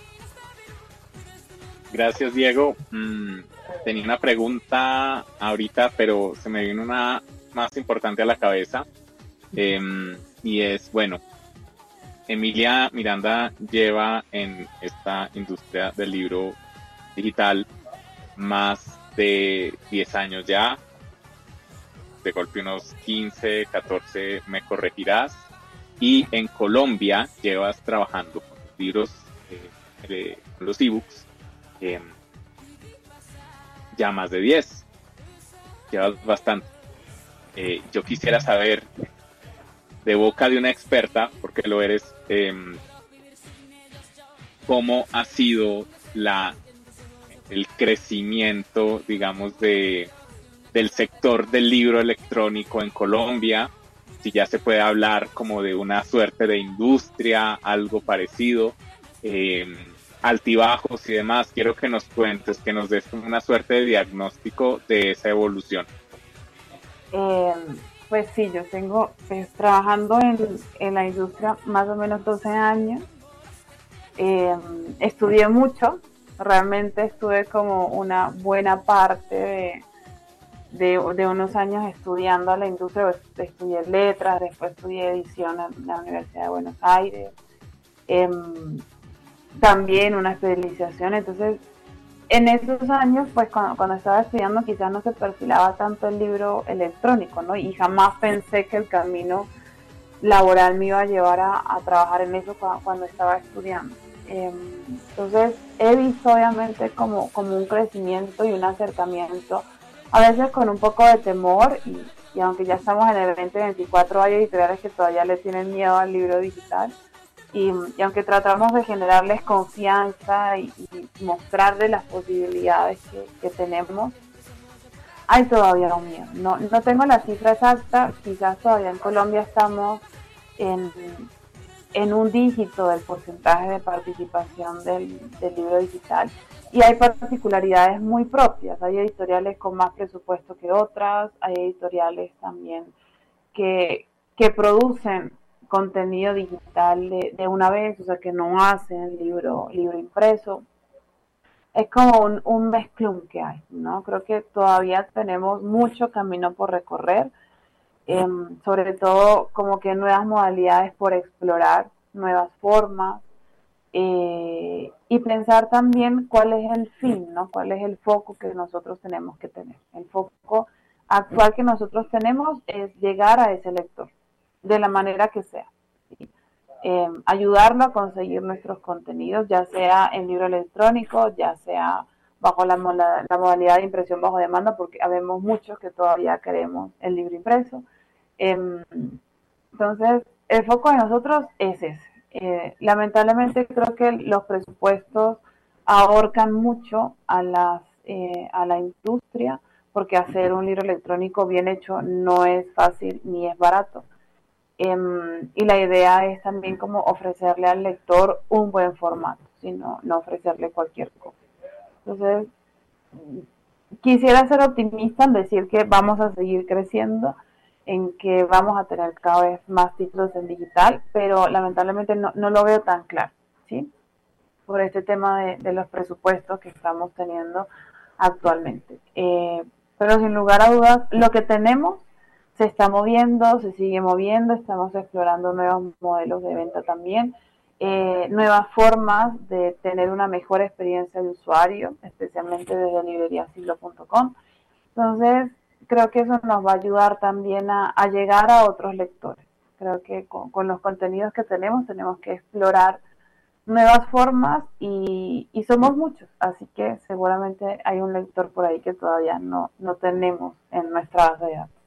Gracias, Diego. Mm, tenía una pregunta ahorita, pero se me vino una más importante a la cabeza. Eh, y es, bueno, Emilia Miranda lleva en esta industria del libro digital más de diez años ya. De golpe unos quince, catorce, me corregirás. Y en Colombia llevas trabajando con los libros, eh, de, con los ebooks, eh, ya más de diez. Llevas bastante. Eh, yo quisiera saber, de boca de una experta, porque lo eres, eh, cómo ha sido la, el crecimiento, digamos, de del sector del libro electrónico en Colombia, si ya se puede hablar como de una suerte de industria, algo parecido, eh, altibajos y demás. Quiero que nos cuentes, que nos des una suerte de diagnóstico de esa evolución. Eh, pues sí, yo tengo pues, trabajando en, en la industria más o menos doce años. Eh, estudié mucho, realmente estuve como una buena parte de De, de unos años estudiando a la industria. Estudié letras, después estudié edición en la Universidad de Buenos Aires, eh, también una especialización. Entonces, en esos años, pues cuando, cuando estaba estudiando quizás no se perfilaba tanto el libro electrónico, ¿no? Y jamás pensé que el camino laboral me iba a llevar a, a trabajar en eso cuando, cuando estaba estudiando. Eh, entonces, he visto obviamente como, como un crecimiento y un acercamiento, a veces con un poco de temor, y, y aunque ya estamos en el veinte veinticuatro, hay editoriales que todavía le tienen miedo al libro digital, y, y aunque tratamos de generarles confianza y, y mostrarles las posibilidades que, que tenemos, hay todavía un miedo. No, no tengo la cifra exacta, quizás todavía en Colombia estamos en, en un dígito del porcentaje de participación del, del libro digital, y hay particularidades muy propias. Hay editoriales con más presupuesto que otras, hay editoriales también que, que producen contenido digital de, de una vez, o sea, que no hacen libro, libro impreso. Es como un, un mezclón que hay, ¿no? Creo que todavía tenemos mucho camino por recorrer, eh, sobre todo como que nuevas modalidades por explorar, nuevas formas, eh, y pensar también cuál es el fin, ¿no? Cuál es el foco que nosotros tenemos que tener. El foco actual que nosotros tenemos es llegar a ese lector, de la manera que sea, ¿sí? Eh, ayudarlo a conseguir nuestros contenidos, ya sea en libro electrónico, ya sea bajo la, la, la modalidad de impresión bajo demanda, porque habemos muchos que todavía queremos el libro impreso. Eh, entonces, el foco de nosotros es ese. Eh, lamentablemente creo que los presupuestos ahorcan mucho a, las, eh, a la industria, porque hacer un libro electrónico bien hecho no es fácil ni es barato. Um, y la idea es también como ofrecerle al lector un buen formato, sino no ofrecerle cualquier cosa. Entonces, quisiera ser optimista en decir que vamos a seguir creciendo, en que vamos a tener cada vez más títulos en digital, pero lamentablemente no, no lo veo tan claro, ¿sí? Por este tema de, de los presupuestos que estamos teniendo actualmente. Eh, pero sin lugar a dudas, lo que tenemos se está moviendo, se sigue moviendo, estamos explorando nuevos modelos de venta también, eh, nuevas formas de tener una mejor experiencia de usuario, especialmente desde librería siglo punto com. Entonces, creo que eso nos va a ayudar también a, a llegar a otros lectores. Creo que con, con los contenidos que tenemos, tenemos que explorar nuevas formas y, y somos muchos, así que seguramente hay un lector por ahí que todavía no, no tenemos en nuestra base de datos.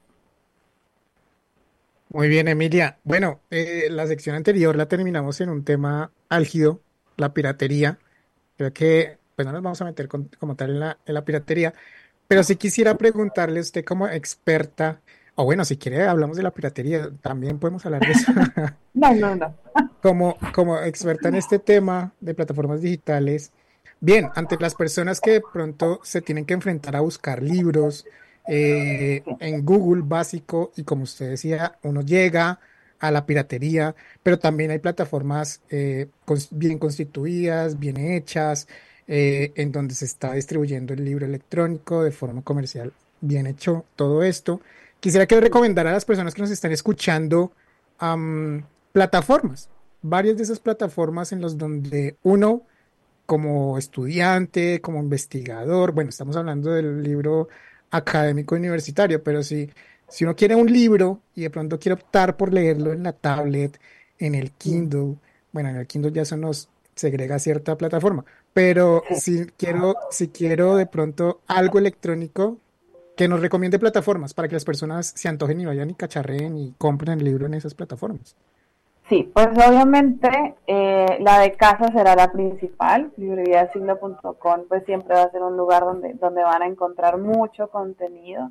Muy bien, Emilia. Bueno, eh, la sección anterior la terminamos en un tema álgido, la piratería. Creo que, pues no nos vamos a meter con- como tal en la, en la piratería, pero sí quisiera preguntarle a usted como experta, o bueno, si quiere hablamos de la piratería, también podemos hablar de eso. No, no, no. Como, como experta en este tema de plataformas digitales, bien, ante las personas que de pronto se tienen que enfrentar a buscar libros eh, en Google básico, y como usted decía, uno llega a la piratería, pero también hay plataformas eh, cons- bien constituidas, bien hechas, eh, en donde se está distribuyendo el libro electrónico de forma comercial, bien hecho todo esto. Quisiera que le recomendara a las personas que nos están escuchando am, plataformas, varias de esas plataformas en las donde uno como estudiante, como investigador, bueno, estamos hablando del libro académico universitario, pero si, si uno quiere un libro y de pronto quiere optar por leerlo en la tablet, en el Kindle, bueno, en el Kindle ya eso nos segrega cierta plataforma, pero si quiero, si quiero de pronto algo electrónico, que nos recomiende plataformas para que las personas se antojen y vayan y cacharreen y compren el libro en esas plataformas. Sí, pues obviamente eh, la de casa será la principal. librería siglo punto com pues siempre va a ser un lugar donde, donde van a encontrar mucho contenido.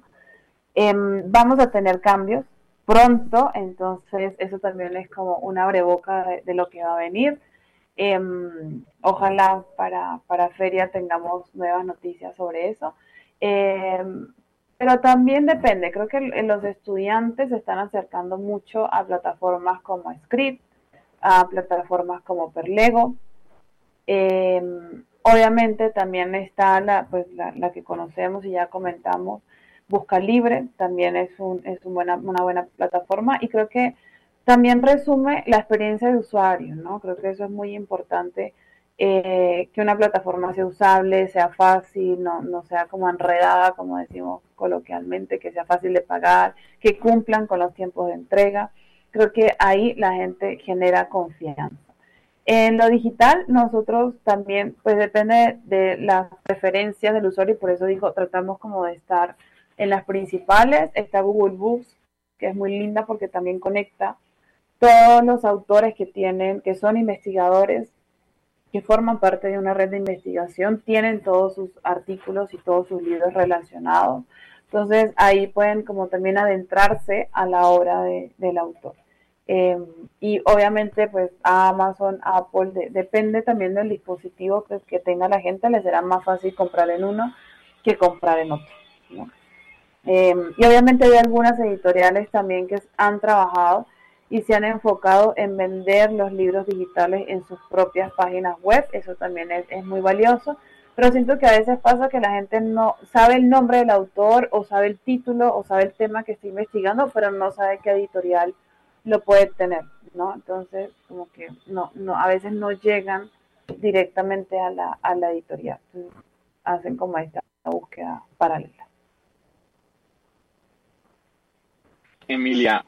Em, vamos a tener cambios pronto, entonces eso también es como un abreboca de, de lo que va a venir. Em, ojalá para, para feria tengamos nuevas noticias sobre eso. Em, pero también depende, creo que el- los estudiantes se están acercando mucho a plataformas como Script, a plataformas como Perlego. Eh, Obviamente también está la, pues, la, la que conocemos y ya comentamos, Busca Libre, también es, un, es un buena, una buena plataforma, y creo que también resume la experiencia de usuario, ¿no? Creo que eso es muy importante, eh, que una plataforma sea usable, sea fácil, no, no sea como enredada, como decimos coloquialmente, que sea fácil de pagar, que cumplan con los tiempos de entrega. Creo que ahí la gente genera confianza. En lo digital, nosotros también, pues depende de las preferencias del usuario, y por eso digo, tratamos como de estar en las principales. Está Google Books, que es muy linda porque también conecta todos los autores que tienen, que son investigadores, que forman parte de una red de investigación, tienen todos sus artículos y todos sus libros relacionados. Entonces ahí pueden como también adentrarse a la obra de, del autor. Eh, y obviamente pues Amazon, Apple, de, depende también del dispositivo que, que tenga la gente, les será más fácil comprar en uno que comprar en otro, ¿no? Eh, y obviamente hay algunas editoriales también que han trabajado y se han enfocado en vender los libros digitales en sus propias páginas web. Eso también es, es muy valioso, pero siento que a veces pasa que la gente no sabe el nombre del autor o sabe el título o sabe el tema que está investigando, pero no sabe qué editorial lo puede tener, ¿no? Entonces como que no, no a veces no llegan directamente a la, a la editorial. Entonces, hacen como esta búsqueda paralela. Emilia,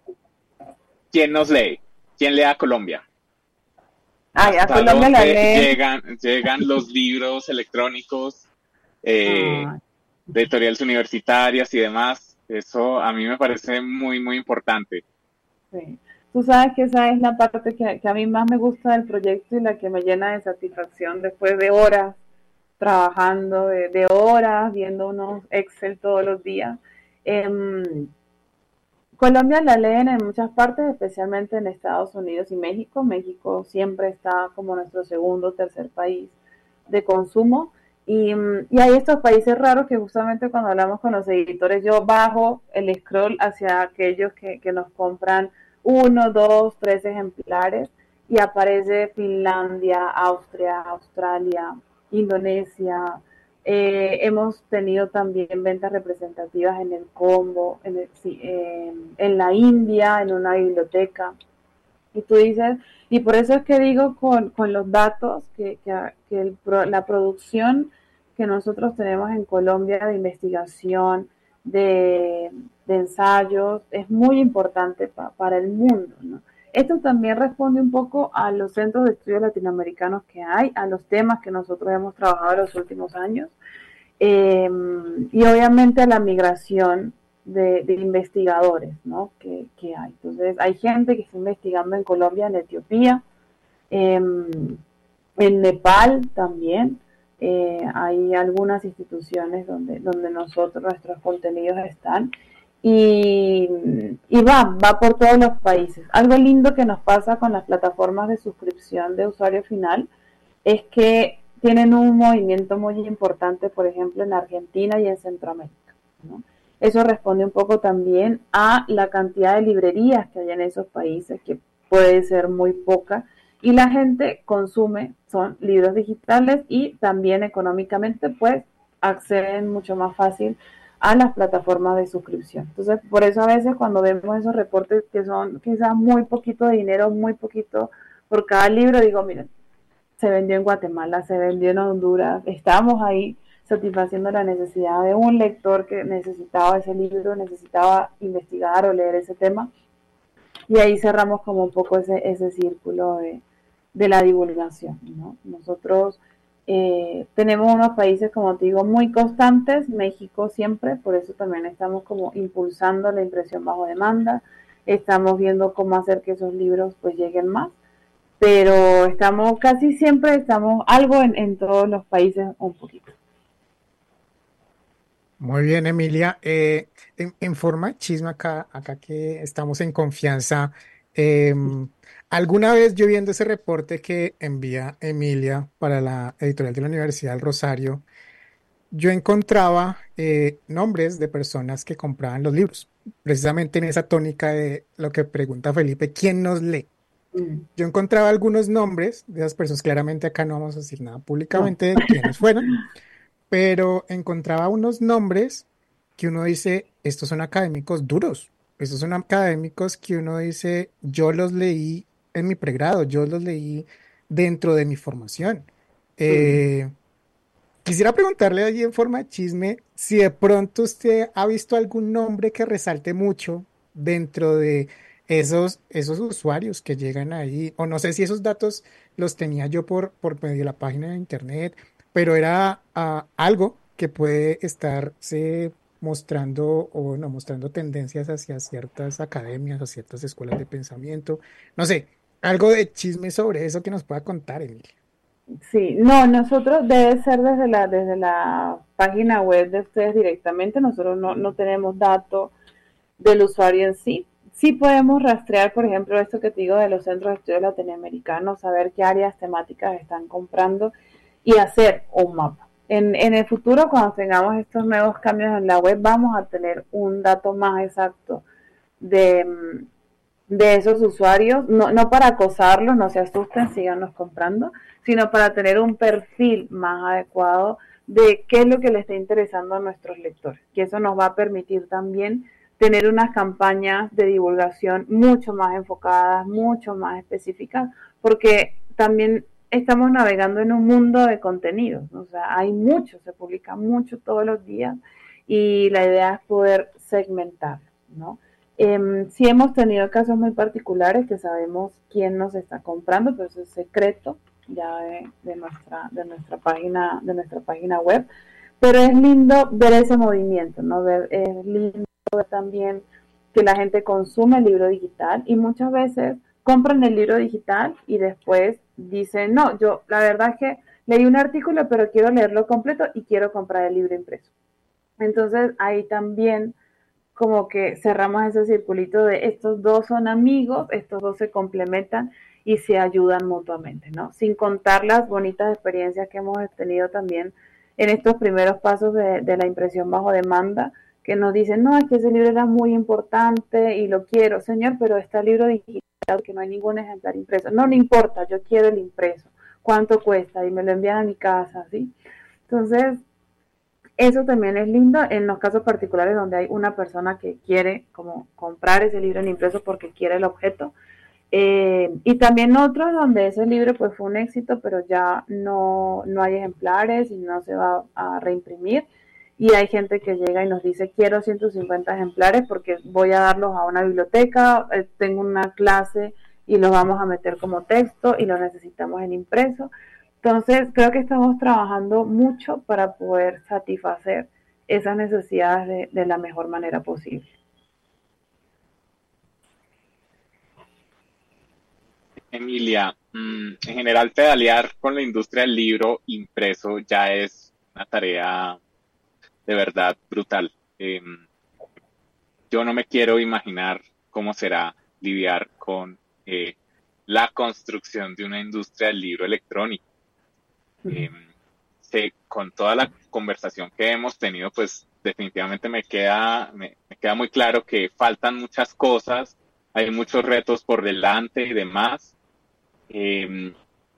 ¿quién nos lee? ¿Quién lee a Colombia? Ay, a ¿Hasta Colombia la dónde lee. llegan, llegan los libros electrónicos eh, Ah, de editoriales universitarias y demás? Eso a mí me parece muy, muy importante. sí. Tú sabes que esa es la parte que, que a mí más me gusta del proyecto y la que me llena de satisfacción después de horas trabajando, de, de horas viendo unos Excel todos los días. Em, Colombia la leen en muchas partes, especialmente en Estados Unidos y México. México siempre está como nuestro segundo o tercer país de consumo. Y, y hay estos países raros que justamente cuando hablamos con los editores, yo bajo el scroll hacia aquellos que, que nos compran uno, dos, tres ejemplares y aparece Finlandia, Austria, Australia, Indonesia. Eh, hemos tenido también ventas representativas en el Congo, en, el, sí, eh, en la India, en una biblioteca. Y tú dices, y por eso es que digo con, con los datos que, que, que el, la producción que nosotros tenemos en Colombia de investigación, de, de ensayos, es muy importante pa, para el mundo, ¿no? Esto también responde un poco a los centros de estudios latinoamericanos que hay, a los temas que nosotros hemos trabajado en los últimos años, eh, y obviamente a la migración de, de investigadores, ¿no? que, que hay. Entonces, hay gente que está investigando en Colombia, en Etiopía, eh, en Nepal también. Eh, hay algunas instituciones donde, donde nosotros, nuestros contenidos están. Y, y va, va por todos los países. Algo lindo que nos pasa con las plataformas de suscripción de usuario final es que tienen un movimiento muy importante, por ejemplo, en Argentina y en Centroamérica, ¿no? Eso responde un poco también a la cantidad de librerías que hay en esos países, que puede ser muy poca, y la gente consume, son libros digitales y también económicamente, pues, acceden mucho más fácil a las plataformas de suscripción. Entonces, por eso a veces cuando vemos esos reportes que son quizás muy poquito de dinero, muy poquito por cada libro, digo, miren, se vendió en Guatemala, se vendió en Honduras, estamos ahí satisfaciendo la necesidad de un lector que necesitaba ese libro, necesitaba investigar o leer ese tema, y ahí cerramos como un poco ese, ese círculo de, de la divulgación, ¿no? Nosotros eh, tenemos unos países, como te digo, muy constantes, México siempre, por eso también estamos como impulsando la impresión bajo demanda, estamos viendo cómo hacer que esos libros pues lleguen más, pero estamos casi siempre, estamos algo en, en todos los países un poquito. Muy bien, Emilia. Eh, en, en forma de chisme acá, acá que estamos en confianza, eh, alguna vez yo viendo ese reporte que envía Emilia para la editorial de la Universidad del Rosario, yo encontraba eh, nombres de personas que compraban los libros, precisamente en esa tónica de lo que pregunta Felipe, ¿quién nos lee? Mm. Yo encontraba algunos nombres de esas personas, claramente acá no vamos a decir nada No. públicamente de quiénes fueron, pero encontraba unos nombres que uno dice, estos son académicos duros, estos son académicos que uno dice, yo los leí en mi pregrado, yo los leí dentro de mi formación. Mm. Eh, quisiera preguntarle allí en forma de chisme si de pronto usted ha visto algún nombre que resalte mucho dentro de esos, esos usuarios que llegan ahí, o no sé si esos datos los tenía yo por, por medio de la página de internet, pero era ah, algo que puede estarse mostrando o no mostrando tendencias hacia ciertas academias, a ciertas escuelas de pensamiento. No sé, algo de chisme sobre eso que nos pueda contar, Emilia. Sí, no, nosotros debe ser desde la desde la página web de ustedes directamente, nosotros no, no tenemos datos del usuario en sí. Sí podemos rastrear, por ejemplo, esto que te digo de los centros de estudios latinoamericanos, saber qué áreas temáticas están comprando y hacer un mapa. En, en el futuro, cuando tengamos estos nuevos cambios en la web, vamos a tener un dato más exacto de, de esos usuarios, no, no para acosarlos, no se asusten, síganos comprando, sino para tener un perfil más adecuado de qué es lo que le está interesando a nuestros lectores. Que eso nos va a permitir también tener unas campañas de divulgación mucho más enfocadas, mucho más específicas, porque también estamos navegando en un mundo de contenidos, ¿no? O sea, hay mucho, se publica mucho todos los días y la idea es poder segmentar, ¿no? Eh, sí hemos tenido casos muy particulares que sabemos quién nos está comprando, pero eso es secreto ya de, de nuestra de nuestra página de nuestra página web, pero es lindo ver ese movimiento, ¿no? Ver, es lindo ver también que la gente consume el libro digital y muchas veces compran el libro digital y después dicen, no, yo la verdad es que leí un artículo pero quiero leerlo completo y quiero comprar el libro impreso. Entonces ahí también como que cerramos ese circulito de estos dos son amigos, estos dos se complementan y se ayudan mutuamente, ¿no? Sin contar las bonitas experiencias que hemos tenido también en estos primeros pasos de, de la impresión bajo demanda, que nos dicen, no, es que ese libro era muy importante y lo quiero, señor, pero está el libro digital, que no hay ningún ejemplar impreso. No, no importa, yo quiero el impreso. ¿Cuánto cuesta? Y me lo envían a mi casa, ¿sí? Entonces, eso también es lindo en los casos particulares donde hay una persona que quiere como comprar ese libro en impreso porque quiere el objeto. Eh, y también otros donde ese libro pues fue un éxito, pero ya no, no hay ejemplares y no se va a reimprimir. Y hay gente que llega y nos dice, quiero ciento cincuenta ejemplares porque voy a darlos a una biblioteca, eh, tengo una clase y los vamos a meter como texto y lo necesitamos en impreso. Entonces, creo que estamos trabajando mucho para poder satisfacer esas necesidades de, de la mejor manera posible. Emilia, en general pedalear con la industria del libro impreso ya es una tarea de verdad brutal. Eh, yo no me quiero imaginar cómo será lidiar con eh, la construcción de una industria del libro electrónico. Eh, sé, con toda la conversación que hemos tenido, pues definitivamente me queda, me, me queda muy claro que faltan muchas cosas, hay muchos retos por delante y demás. Eh,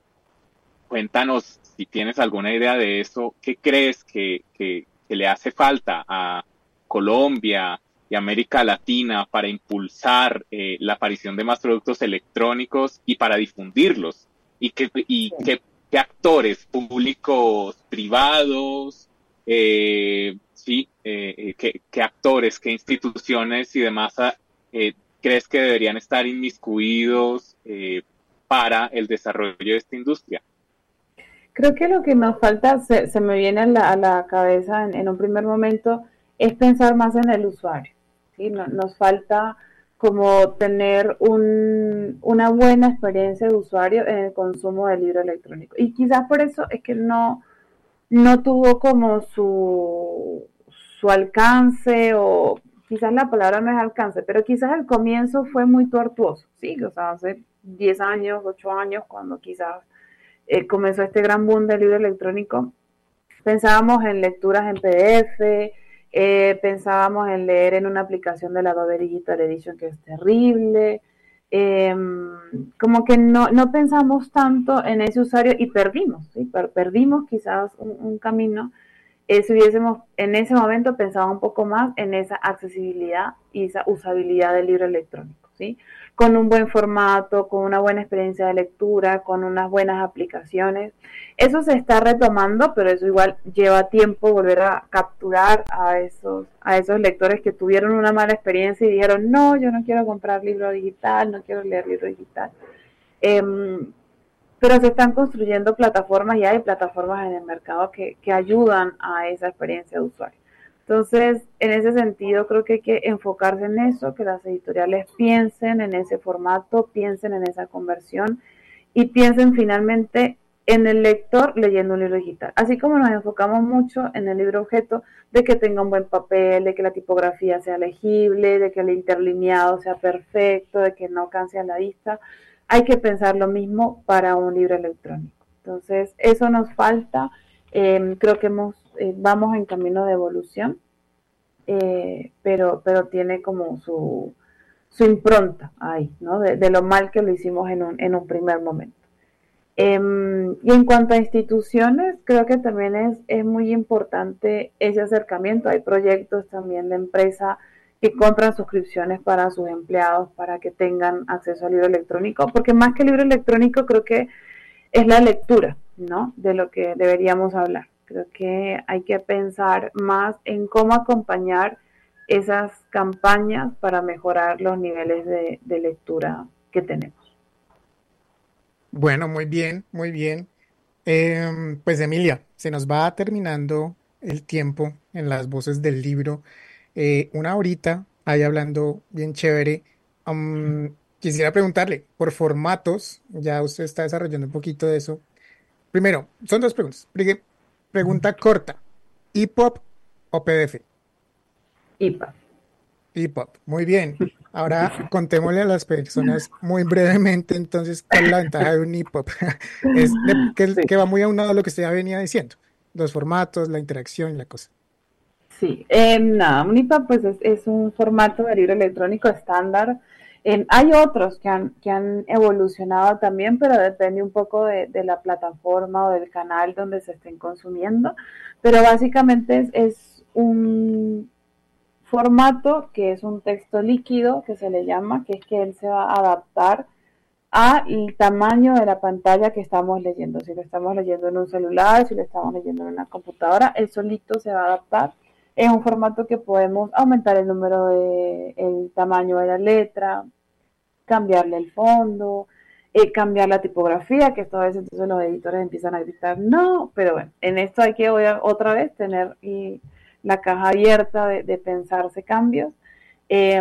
cuéntanos si tienes alguna idea de eso, ¿qué crees que, que, que le hace falta a Colombia y América Latina para impulsar eh, la aparición de más productos electrónicos y para difundirlos? ¿Y qué, y sí. qué, qué actores públicos, privados, eh, sí, eh, qué, qué actores, qué instituciones y demás eh, crees que deberían estar inmiscuidos eh, para el desarrollo de esta industria? Creo que lo que nos falta, se, se me viene a la, a la cabeza en, en un primer momento, es pensar más en el usuario, ¿sí? No, nos falta como tener un, una buena experiencia de usuario en el consumo del libro electrónico. Y quizás por eso es que no, no tuvo como su, su alcance, o quizás la palabra no es alcance, pero quizás el comienzo fue muy tortuoso, ¿sí? O sea, hace diez años, ocho años, cuando quizás eh, comenzó este gran boom del libro electrónico, pensábamos en lecturas en P D F, eh, pensábamos en leer en una aplicación de la Adobe Digital Edition que es terrible, eh, como que no, no pensamos tanto en ese usuario y perdimos, ¿sí? Per- perdimos quizás un, un camino. Eh, si hubiésemos en ese momento pensado un poco más en esa accesibilidad y esa usabilidad del libro electrónico, ¿sí? Con un buen formato, con una buena experiencia de lectura, con unas buenas aplicaciones. Eso se está retomando, pero eso igual lleva tiempo volver a capturar a esos, a esos lectores que tuvieron una mala experiencia y dijeron, no, yo no quiero comprar libro digital, no quiero leer libro digital. Eh, pero se están construyendo plataformas y hay plataformas en el mercado que, que ayudan a esa experiencia de usuario. Entonces, en ese sentido, creo que hay que enfocarse en eso, que las editoriales piensen en ese formato, piensen en esa conversión y piensen finalmente en el lector leyendo un libro digital. Así como nos enfocamos mucho en el libro objeto, de que tenga un buen papel, de que la tipografía sea legible, de que el interlineado sea perfecto, de que no canse a la vista, hay que pensar lo mismo para un libro electrónico. Entonces, eso nos falta. Eh, creo que hemos, eh, vamos en camino de evolución, eh, pero, pero tiene como su, su impronta ahí, ¿no? De, de lo mal que lo hicimos en un, en un primer momento. Eh, y en cuanto a instituciones, creo que también es, es muy importante ese acercamiento. Hay proyectos también de empresa que compran suscripciones para sus empleados para que tengan acceso al libro electrónico, porque más que el libro electrónico creo que es la lectura, ¿no? De lo que deberíamos hablar. Creo que hay que pensar más en cómo acompañar esas campañas para mejorar los niveles de, de lectura que tenemos. Bueno, muy bien, muy bien. Em, pues Emilia, se nos va terminando el tiempo en las voces del libro. Eh, una horita ahí hablando bien chévere. Um, quisiera preguntarle por formatos, ya usted está desarrollando un poquito de eso. Primero, son dos preguntas. Pre- Pregunta corta, ¿E P U B o P D F? I P A. E P U B, muy bien. Ahora contémosle a las personas muy brevemente entonces cuál es la ventaja de un E P U B. Es de- que, Sí. que va muy aunado a lo que usted ya venía diciendo. Los formatos, la interacción y la cosa. Sí, eh, nada, un I P A pues es, es un formato de libro electrónico estándar. Eh, hay otros que han, que han evolucionado también, pero depende un poco de, de la plataforma o del canal donde se estén consumiendo. Pero básicamente es, es un formato que es un texto líquido, que se le llama, que es que él se va a adaptar al tamaño de la pantalla que estamos leyendo. Si lo estamos leyendo en un celular, si lo estamos leyendo en una computadora, él solito se va a adaptar. Es un formato que podemos aumentar el número de, el tamaño de la letra, cambiarle el fondo, eh, cambiar la tipografía, que esto a veces entonces los editores empiezan a gritar, no, pero bueno, en esto hay que otra vez tener y, la caja abierta de, de pensarse cambios. Eh,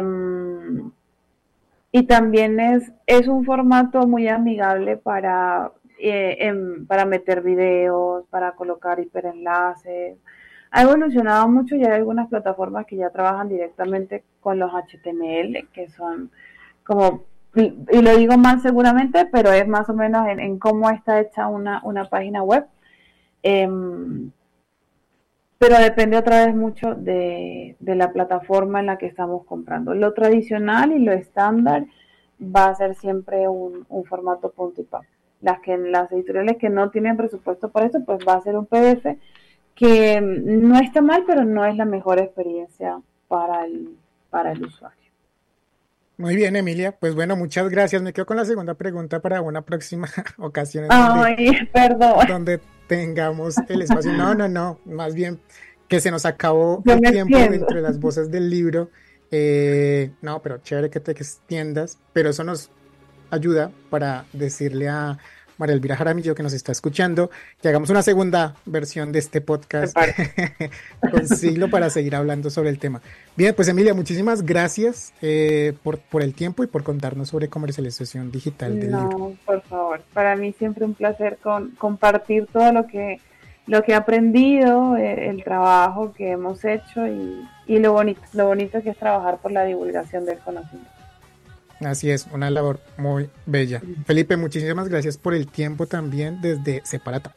y también es, es un formato muy amigable para, eh, em, para meter videos, para colocar hiperenlaces. Ha evolucionado mucho y hay algunas plataformas que ya trabajan directamente con los H T M L, que son como, y, y lo digo mal seguramente, pero es más o menos en, en cómo está hecha una, una página web. Eh, pero depende otra vez mucho de, de la plataforma en la que estamos comprando. Lo tradicional y lo estándar va a ser siempre un, un formato punto I P A. Las, que, las editoriales que no tienen presupuesto para eso, pues va a ser un P D F, que no está mal, pero no es la mejor experiencia para el, para el usuario. Muy bien, Emilia. Pues bueno, muchas gracias. Me quedo con la segunda pregunta para una próxima ocasión en Ay, donde, perdón. donde tengamos el espacio. No, no, no. Más bien que se nos acabó Yo el me tiempo extiendo. entre las voces del libro. Eh, no, pero chévere que te extiendas. Pero eso nos ayuda para decirle a María Elvira Jaramillo, que nos está escuchando, que hagamos una segunda versión de este podcast con Siglo para seguir hablando sobre el tema. Bien, pues Emilia, muchísimas gracias eh, por, por el tiempo y por contarnos sobre comercialización digital del no, libro. No, por favor. Para mí siempre un placer con, compartir todo lo que, lo que he aprendido, eh, el trabajo que hemos hecho y, y lo bonito, lo bonito que es trabajar por la divulgación del conocimiento. Así es, una labor muy bella. Felipe, muchísimas gracias por el tiempo también desde Separata.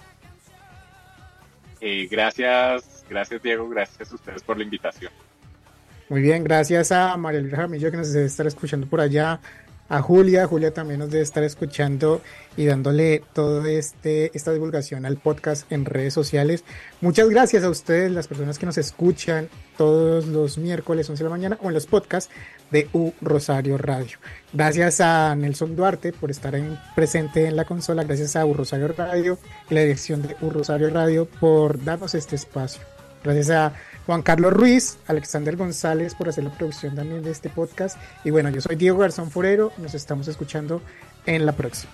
Eh, gracias, gracias Diego, gracias a ustedes por la invitación. Muy bien, gracias a María Elvira Jaramillo que nos debe estar escuchando por allá, a Julia, Julia también nos debe estar escuchando y dándole toda este, esta divulgación al podcast en redes sociales. Muchas gracias a ustedes, las personas que nos escuchan todos los miércoles once de la mañana o en los podcasts de U Rosario Radio. Gracias a Nelson Duarte por estar en, presente en la consola, gracias a U Rosario Radio y la dirección de U Rosario Radio por darnos este espacio. Gracias a Juan Carlos Ruiz, Alexander González por hacer la producción también de este podcast. Y bueno, yo soy Diego Garzón Forero, nos estamos escuchando en la próxima.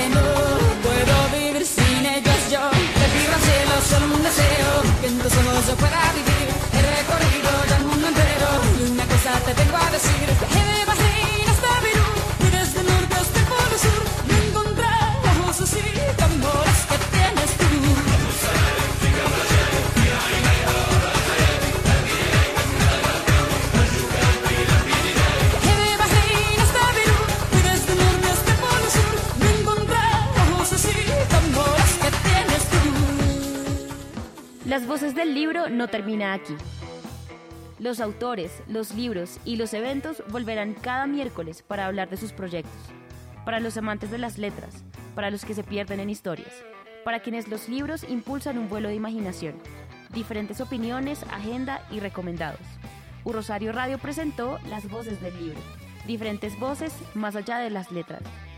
Somos Las voces del libro no termina aquí. Los autores, los libros y los eventos volverán cada miércoles para hablar de sus proyectos. Para los amantes de las letras, para los que se pierden en historias, para quienes los libros impulsan un vuelo de imaginación. Diferentes opiniones, agenda y recomendados. U Rosario Radio presentó Las Voces del Libro. Diferentes voces más allá de las letras.